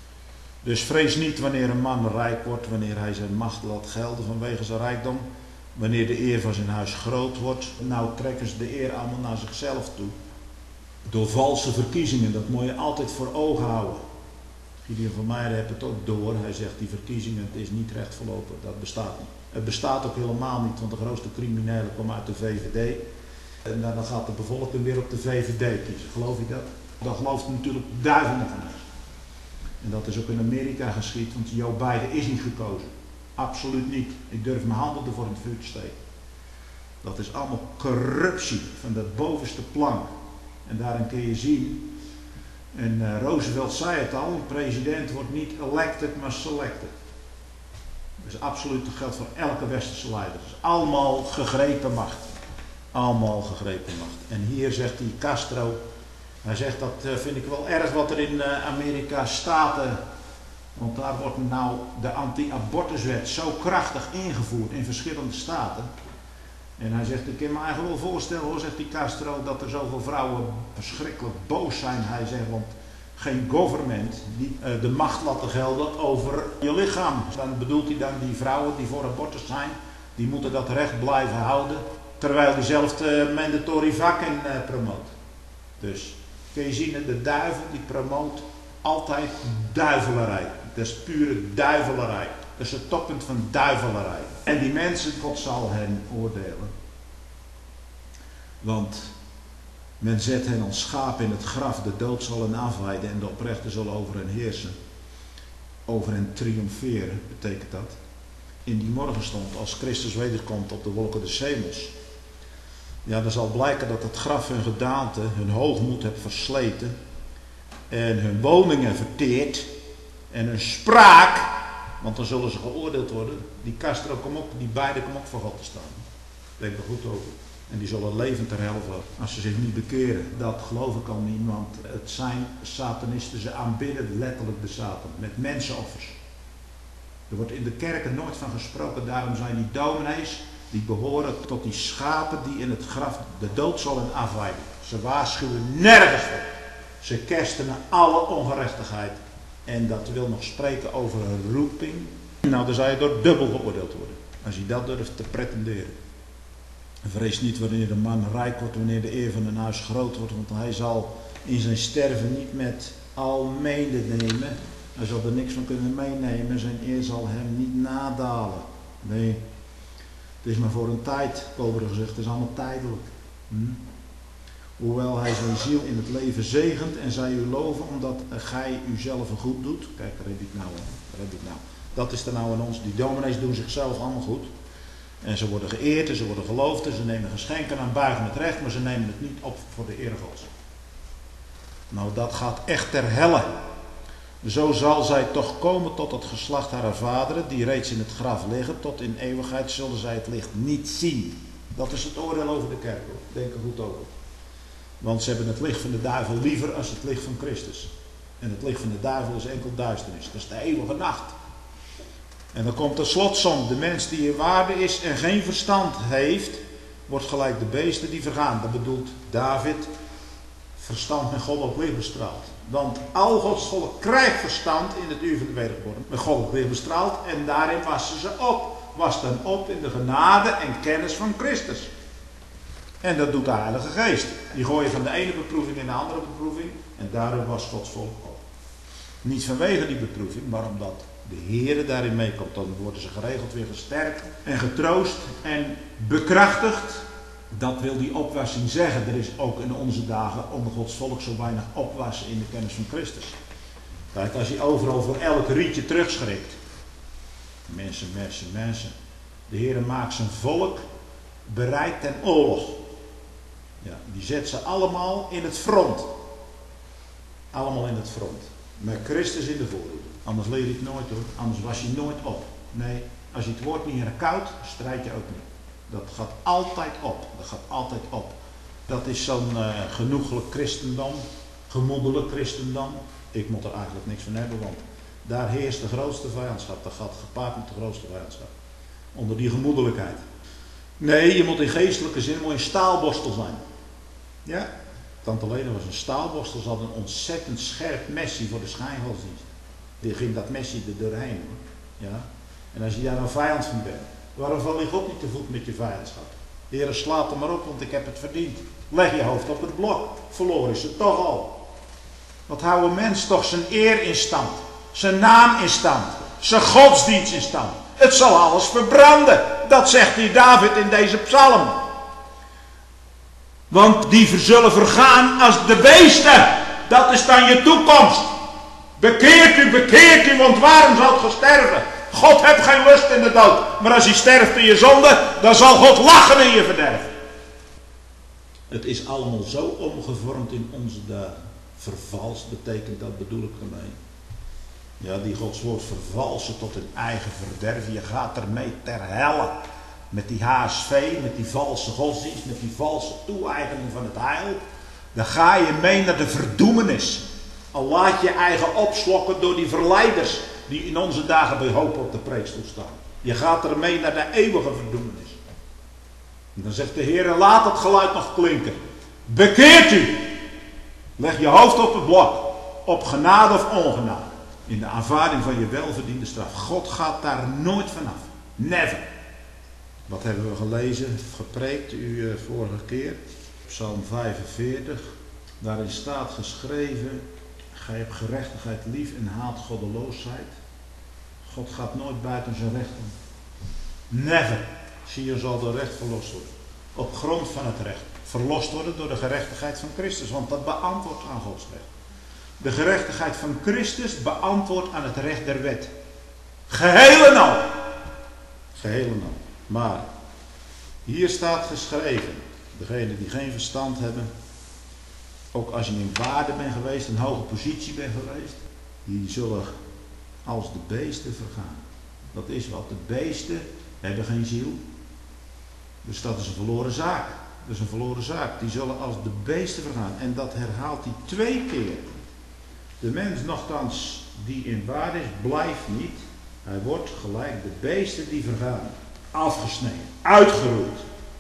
Dus vrees niet wanneer een man rijk wordt, wanneer hij zijn macht laat gelden vanwege zijn rijkdom. Wanneer de eer van zijn huis groot wordt. Nou trekken ze de eer allemaal naar zichzelf toe. Door valse verkiezingen, dat moet je altijd voor ogen houden. Gideon van Meijeren heeft het ook door. Hij zegt die verkiezingen, het is niet recht verlopen. Dat bestaat niet. Het bestaat ook helemaal niet, want de grootste criminelen komen uit de V V D. En dan gaat de bevolking weer op de V V D kiezen. Geloof je dat? Dan gelooft natuurlijk duizenden van ons. En dat is ook in Amerika geschied, want Joe Biden is niet gekozen. Absoluut niet. Ik durf mijn handen ervoor in het vuur te steken. Dat is allemaal corruptie van de bovenste plank. En daarin kun je zien, en uh, Roosevelt zei het al, een president wordt niet elected, maar selected. Dat is absoluut, dat geldt voor elke westerse leider. Dat is allemaal gegrepen macht. Allemaal gegrepen macht. En hier zegt die Castro, hij zegt dat uh, vind ik wel erg wat er in uh, Amerika staten, want daar wordt nou de anti-abortuswet zo krachtig ingevoerd in verschillende staten. En hij zegt, ik kan me eigenlijk wel voorstellen hoor, zegt die Castro, dat er zoveel vrouwen verschrikkelijk boos zijn. Hij zegt, want geen government die uh, de macht laten gelden over je lichaam. Dan bedoelt hij dan die vrouwen die voor abortus zijn, die moeten dat recht blijven houden, terwijl die zelf de mandatory vakken uh, promoot. Dus kun je zien, de duivel die promoot altijd duivelerij. Dat is pure duivelerij. Dat is het toppunt van duivelerij. En die mensen, God zal hen oordelen. Want men zet hen als schapen in het graf. De dood zal hen afweiden en de oprechten zullen over hen heersen. Over hen triomferen, betekent dat. In die morgenstond, als Christus wederkomt op de wolken des hemels. Ja, dan zal blijken dat het graf hun gedaante, hun hoogmoed heeft versleten. En hun woningen verteerd. En hun spraak, want dan zullen ze geoordeeld worden. Die Castro komt op, die beide komen op voor God te staan. Denk er goed over. En die zullen levend ter helft als ze zich niet bekeren. Dat geloof ik al niet, want het zijn satanisten. Ze aanbidden letterlijk de Satan met mensenoffers. Er wordt in de kerken nooit van gesproken. Daarom zijn die dominees, die behoren tot die schapen die in het graf de dood zullen afwijden. Ze waarschuwen nergens voor. Ze kerstenen alle ongerechtigheid. En dat wil nog spreken over een roeping. Nou, dan zou je door dubbel geoordeeld worden. Als je dat durft te pretenderen. Vrees niet wanneer de man rijk wordt, wanneer de eer van een huis groot wordt, want hij zal in zijn sterven niet met al medenemen. Hij zal er niks van kunnen meenemen, zijn eer zal hem niet nadalen. Nee, het is maar voor een tijd, Kobere gezegd, het is allemaal tijdelijk. Hm? Hoewel hij zijn ziel in het leven zegent en zij u loven omdat gij uzelf goed doet. Kijk, daar heb ik nou, daar heb ik nou. Dat is er nou in ons. Die dominees doen zichzelf allemaal goed. En ze worden geëerd en ze worden geloofd en ze nemen geschenken aan, buigen het recht, maar ze nemen het niet op voor de eer Gods. Nou, dat gaat echt ter helle. Zo zal zij toch komen tot het geslacht haar vaderen, die reeds in het graf liggen. Tot in eeuwigheid zullen zij het licht niet zien. Dat is het oordeel over de kerk. Denk er goed over. Want ze hebben het licht van de duivel liever als het licht van Christus. En het licht van de duivel is enkel duisternis. Dat is de eeuwige nacht. En dan komt de slotsom. De mens die in waarde is en geen verstand heeft, wordt gelijk de beesten die vergaan. Dat bedoelt David, verstand met goddelijk licht bestraald. Want al Gods volk krijgt verstand in het uur van de wedergeboorte. Met goddelijk licht bestraald en daarin wassen ze op. Was dan op in de genade en kennis van Christus. En dat doet de Heilige Geest. Die gooi je van de ene beproeving in de andere beproeving. En daardoor was Gods volk op. Niet vanwege die beproeving, maar omdat de Heere daarin meekomt. Dan worden ze geregeld weer gesterkt en getroost en bekrachtigd. Dat wil die opwassing zeggen. Er is ook in onze dagen onder Gods volk zo weinig opwassen in de kennis van Christus. Kijk, als je overal voor elk rietje terugschrikt. Mensen, mensen, mensen. De Heere maakt zijn volk bereid ten oorlog. Ja, die zet ze allemaal in het front. Allemaal in het front. Met Christus in de voorhoede. Anders leer je het nooit hoor. Anders was je nooit op. Nee, als je het woord niet herkoudt, strijd je ook niet. Dat gaat altijd op. Dat gaat altijd op. Dat is zo'n uh, genoeglijk christendom. Gemoedelijk christendom. Ik moet er eigenlijk niks van hebben, want daar heerst de grootste vijandschap. Dat gaat gepaard met de grootste vijandschap. Onder die gemoedelijkheid. Nee, je moet in geestelijke zin moet een staalborstel zijn. Ja, Tante Lena was een staalborstel. Ze had een ontzettend scherp messie voor de schijngodsdienst. Die ging dat messie er doorheen. Ja? En als je daar een vijand van bent, waarom val je God niet te voet met je vijandschap? De Heer slaat er maar op, want ik heb het verdiend. Leg je hoofd op het blok. Verloren is het toch al. Wat houdt een mens toch zijn eer in stand? Zijn naam in stand? Zijn godsdienst in stand? Het zal alles verbranden. Dat zegt die David in deze psalm. Want die zullen vergaan als de beesten. Dat is dan je toekomst. Bekeert u, bekeert u, want waarom zal het sterven? God heeft geen lust in de dood. Maar als hij sterft in je zonde, dan zal God lachen in je verderf. Het is allemaal zo omgevormd in onze dagen. Vervalst betekent dat, bedoel ik ermee. Ja, die Gods woord vervalsen tot hun eigen verderf. Je gaat ermee ter helle. Met die H S V, met die valse godsdienst, met die valse toe-eigening van het heil. Dan ga je mee naar de verdoemenis. Al laat je eigen opslokken door die verleiders die in onze dagen bij hoop op de preekstoel staan. Je gaat ermee naar de eeuwige verdoemenis. En dan zegt de Heer, laat het geluid nog klinken. Bekeert u. Leg je hoofd op het blok. Op genade of ongenade. In de aanvaarding van je welverdiende straf. God gaat daar nooit vanaf. Never. Wat hebben we gelezen, gepreekt u uh, vorige keer? Psalm vijfenveertig. Daarin staat geschreven, gij hebt gerechtigheid lief en haat goddeloosheid. God gaat nooit buiten zijn recht om. Never. Zie je, zal de recht verlost worden. Op grond van het recht. Verlost worden door de gerechtigheid van Christus. Want dat beantwoordt aan Gods recht. De gerechtigheid van Christus beantwoordt aan het recht der wet. Geheel en al. Geheel en al. Maar, hier staat geschreven. Degenen die geen verstand hebben. Ook als je in waarde bent geweest, een hoge positie bent geweest. Die zullen als de beesten vergaan. Dat is wat. De beesten hebben geen ziel. Dus dat is een verloren zaak. Dat is een verloren zaak. Die zullen als de beesten vergaan. En dat herhaalt hij twee keer. De mens nochtans die in waarde is, blijft niet. Hij wordt gelijk de beesten die vergaan. Afgesneden. Uitgeroeid.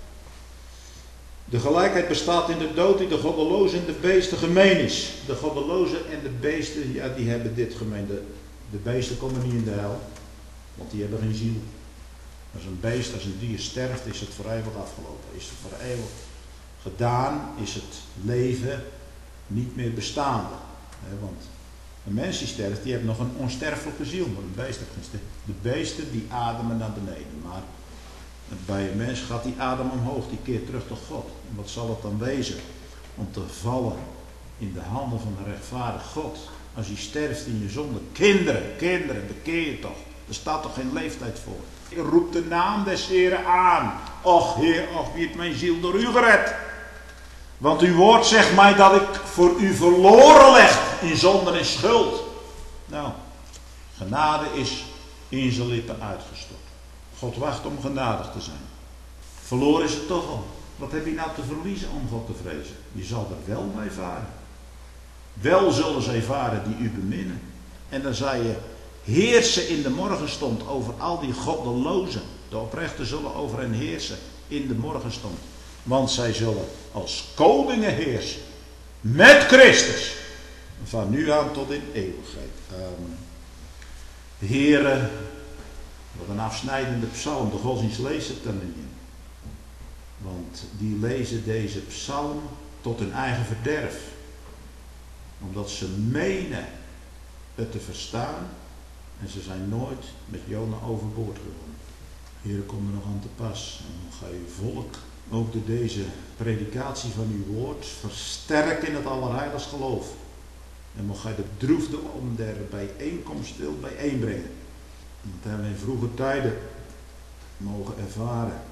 De gelijkheid bestaat in de dood die de goddeloze en de beesten gemeen is. De goddeloze en de beesten, ja, die hebben dit gemeen. De, de beesten komen niet in de hel. Want die hebben geen ziel. Als een beest, als een dier sterft, is het voor eeuwig afgelopen. Is het voor eeuwig gedaan, is het leven niet meer bestaande. Want een mens die sterft, die heeft nog een onsterfelijke ziel, maar een beest heeft geen sterf. De beesten die ademen naar beneden, maar bij een mens gaat die adem omhoog, die keert terug tot God. En wat zal het dan wezen? Om te vallen in de handen van een rechtvaardig God. Als je sterft in je zonde. Kinderen, kinderen, bekeer je toch. Er staat toch geen leeftijd voor. Ik roep de naam des Heren aan. Och Heer, och wie heeft mijn ziel door u gered. Want uw woord zegt mij dat ik voor u verloren leg in zonde en schuld. Nou, genade is in zijn lippen uitgestort. God wacht om genadig te zijn. Verloren is het toch al. Wat heb je nou te verliezen om God te vrezen? Je zal er wel bij varen. Wel zullen zij varen die u beminnen. En dan zei je, heersen in de morgenstond over al die goddelozen. De oprechten zullen over hen heersen in de morgenstond. Want zij zullen als koningen heersen. Met Christus. Van nu aan tot in eeuwigheid. Amen. Heere, wat een afsnijdende psalm. De godsdienst leest het dan niet. Want die lezen deze psalm tot hun eigen verderf. Omdat ze menen het te verstaan. En ze zijn nooit met Jona overboord gegaan. Heer, kom er nog aan te pas. En dan ga uw volk ook door deze predikatie van uw woord versterken in het allerheiligst geloof. En mocht gij de bedroefden om der bijeenkomst wil bijeenbrengen. En dat hebben we in vroege tijden mogen ervaren.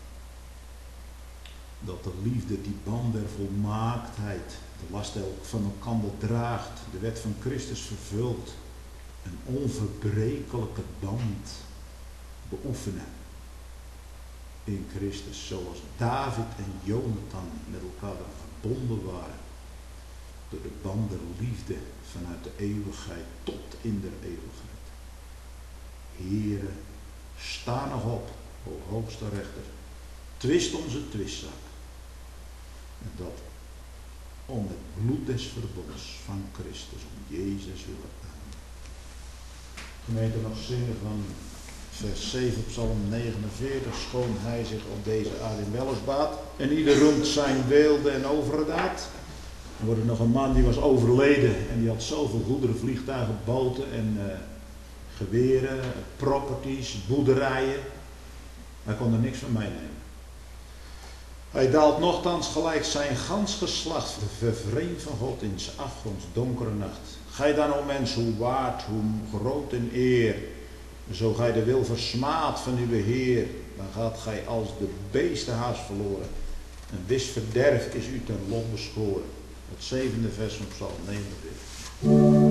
Dat de liefde die band der volmaaktheid, de last van elkander draagt, de wet van Christus vervult, een onverbrekelijke band beoefenen in Christus, zoals David en Jonathan met elkaar verbonden waren, door de band der liefde vanuit de eeuwigheid tot in de eeuwigheid. Heere, sta nog op, o hoogste rechter, twist onze twistzaak. En dat om het bloed des verbonds van Christus, om Jezus willen aan. Gemeente nog zingen van vers zeven, psalm negenenveertig. Schoon hij zich op deze aarde in wellers baat. En ieder roemt zijn weelde en overdaad. Er wordt er nog een man die was overleden. En die had zoveel goederen, vliegtuigen, boten en uh, geweren, properties, boerderijen. Hij kon er niks van meenemen. Hij daalt nochtans gelijk zijn gans geslacht, vervreemd van God in zijn afgronds donkere nacht. Gij dan, o mens, hoe waard, hoe groot in eer, zo gij de wil versmaat van uw Heer, dan gaat gij als de beesten haast verloren. Een wis verderf is u ten lot beschoren. Het zevende vers van psalm negenenveertig.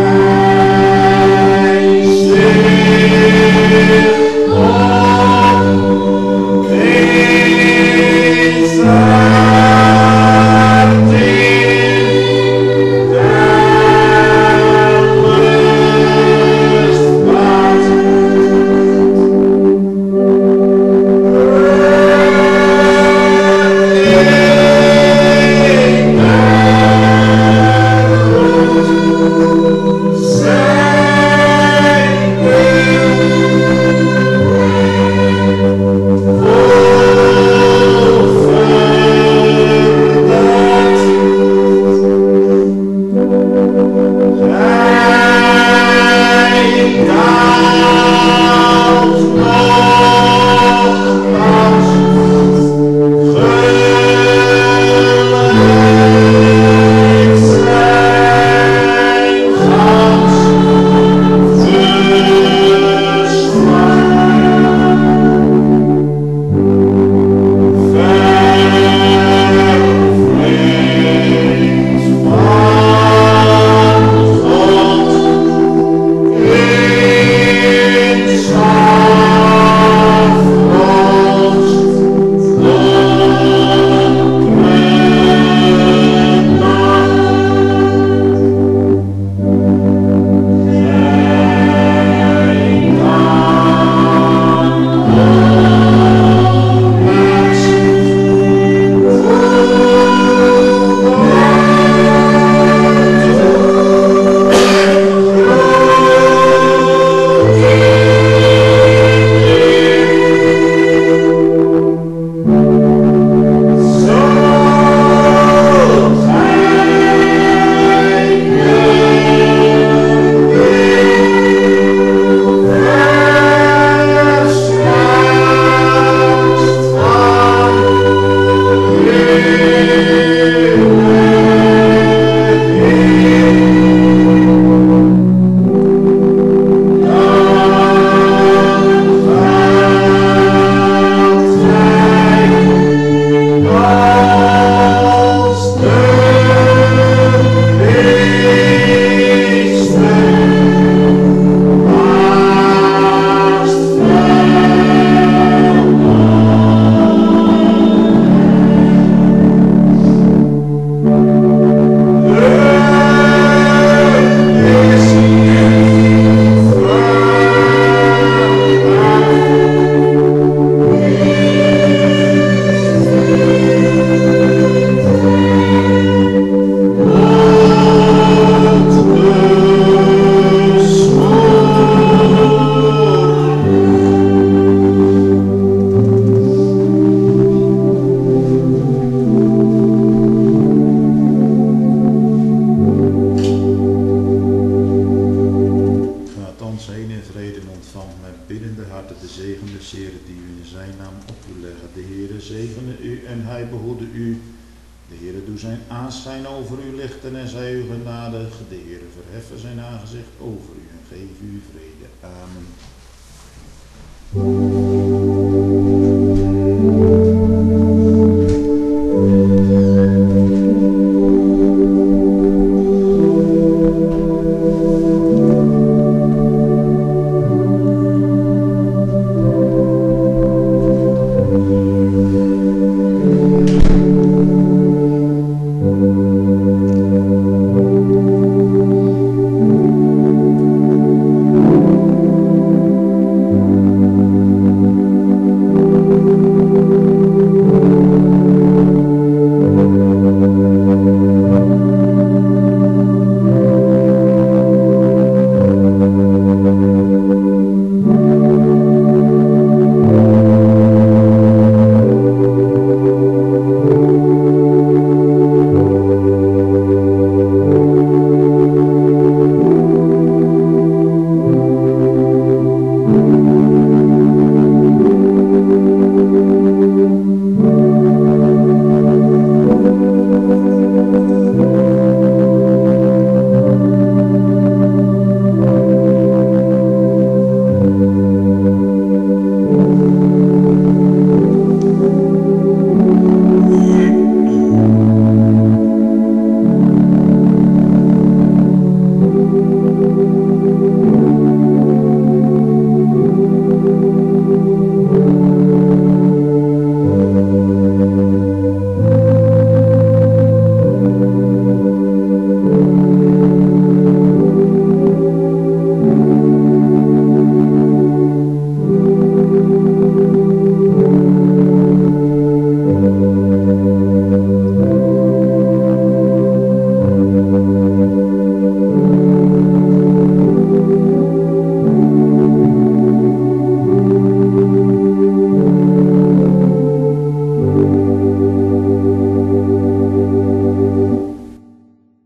Oh iedereen in vrede ontvangt met biddende harten de zegen des Heeren die u in zijn naam op u leggen. De Heere zegene u en hij behoede u. De Heere doe zijn aanschijn over u lichten en zij u genadig. De Heere verheffen zijn aangezicht over u en geef u vrede. Amen.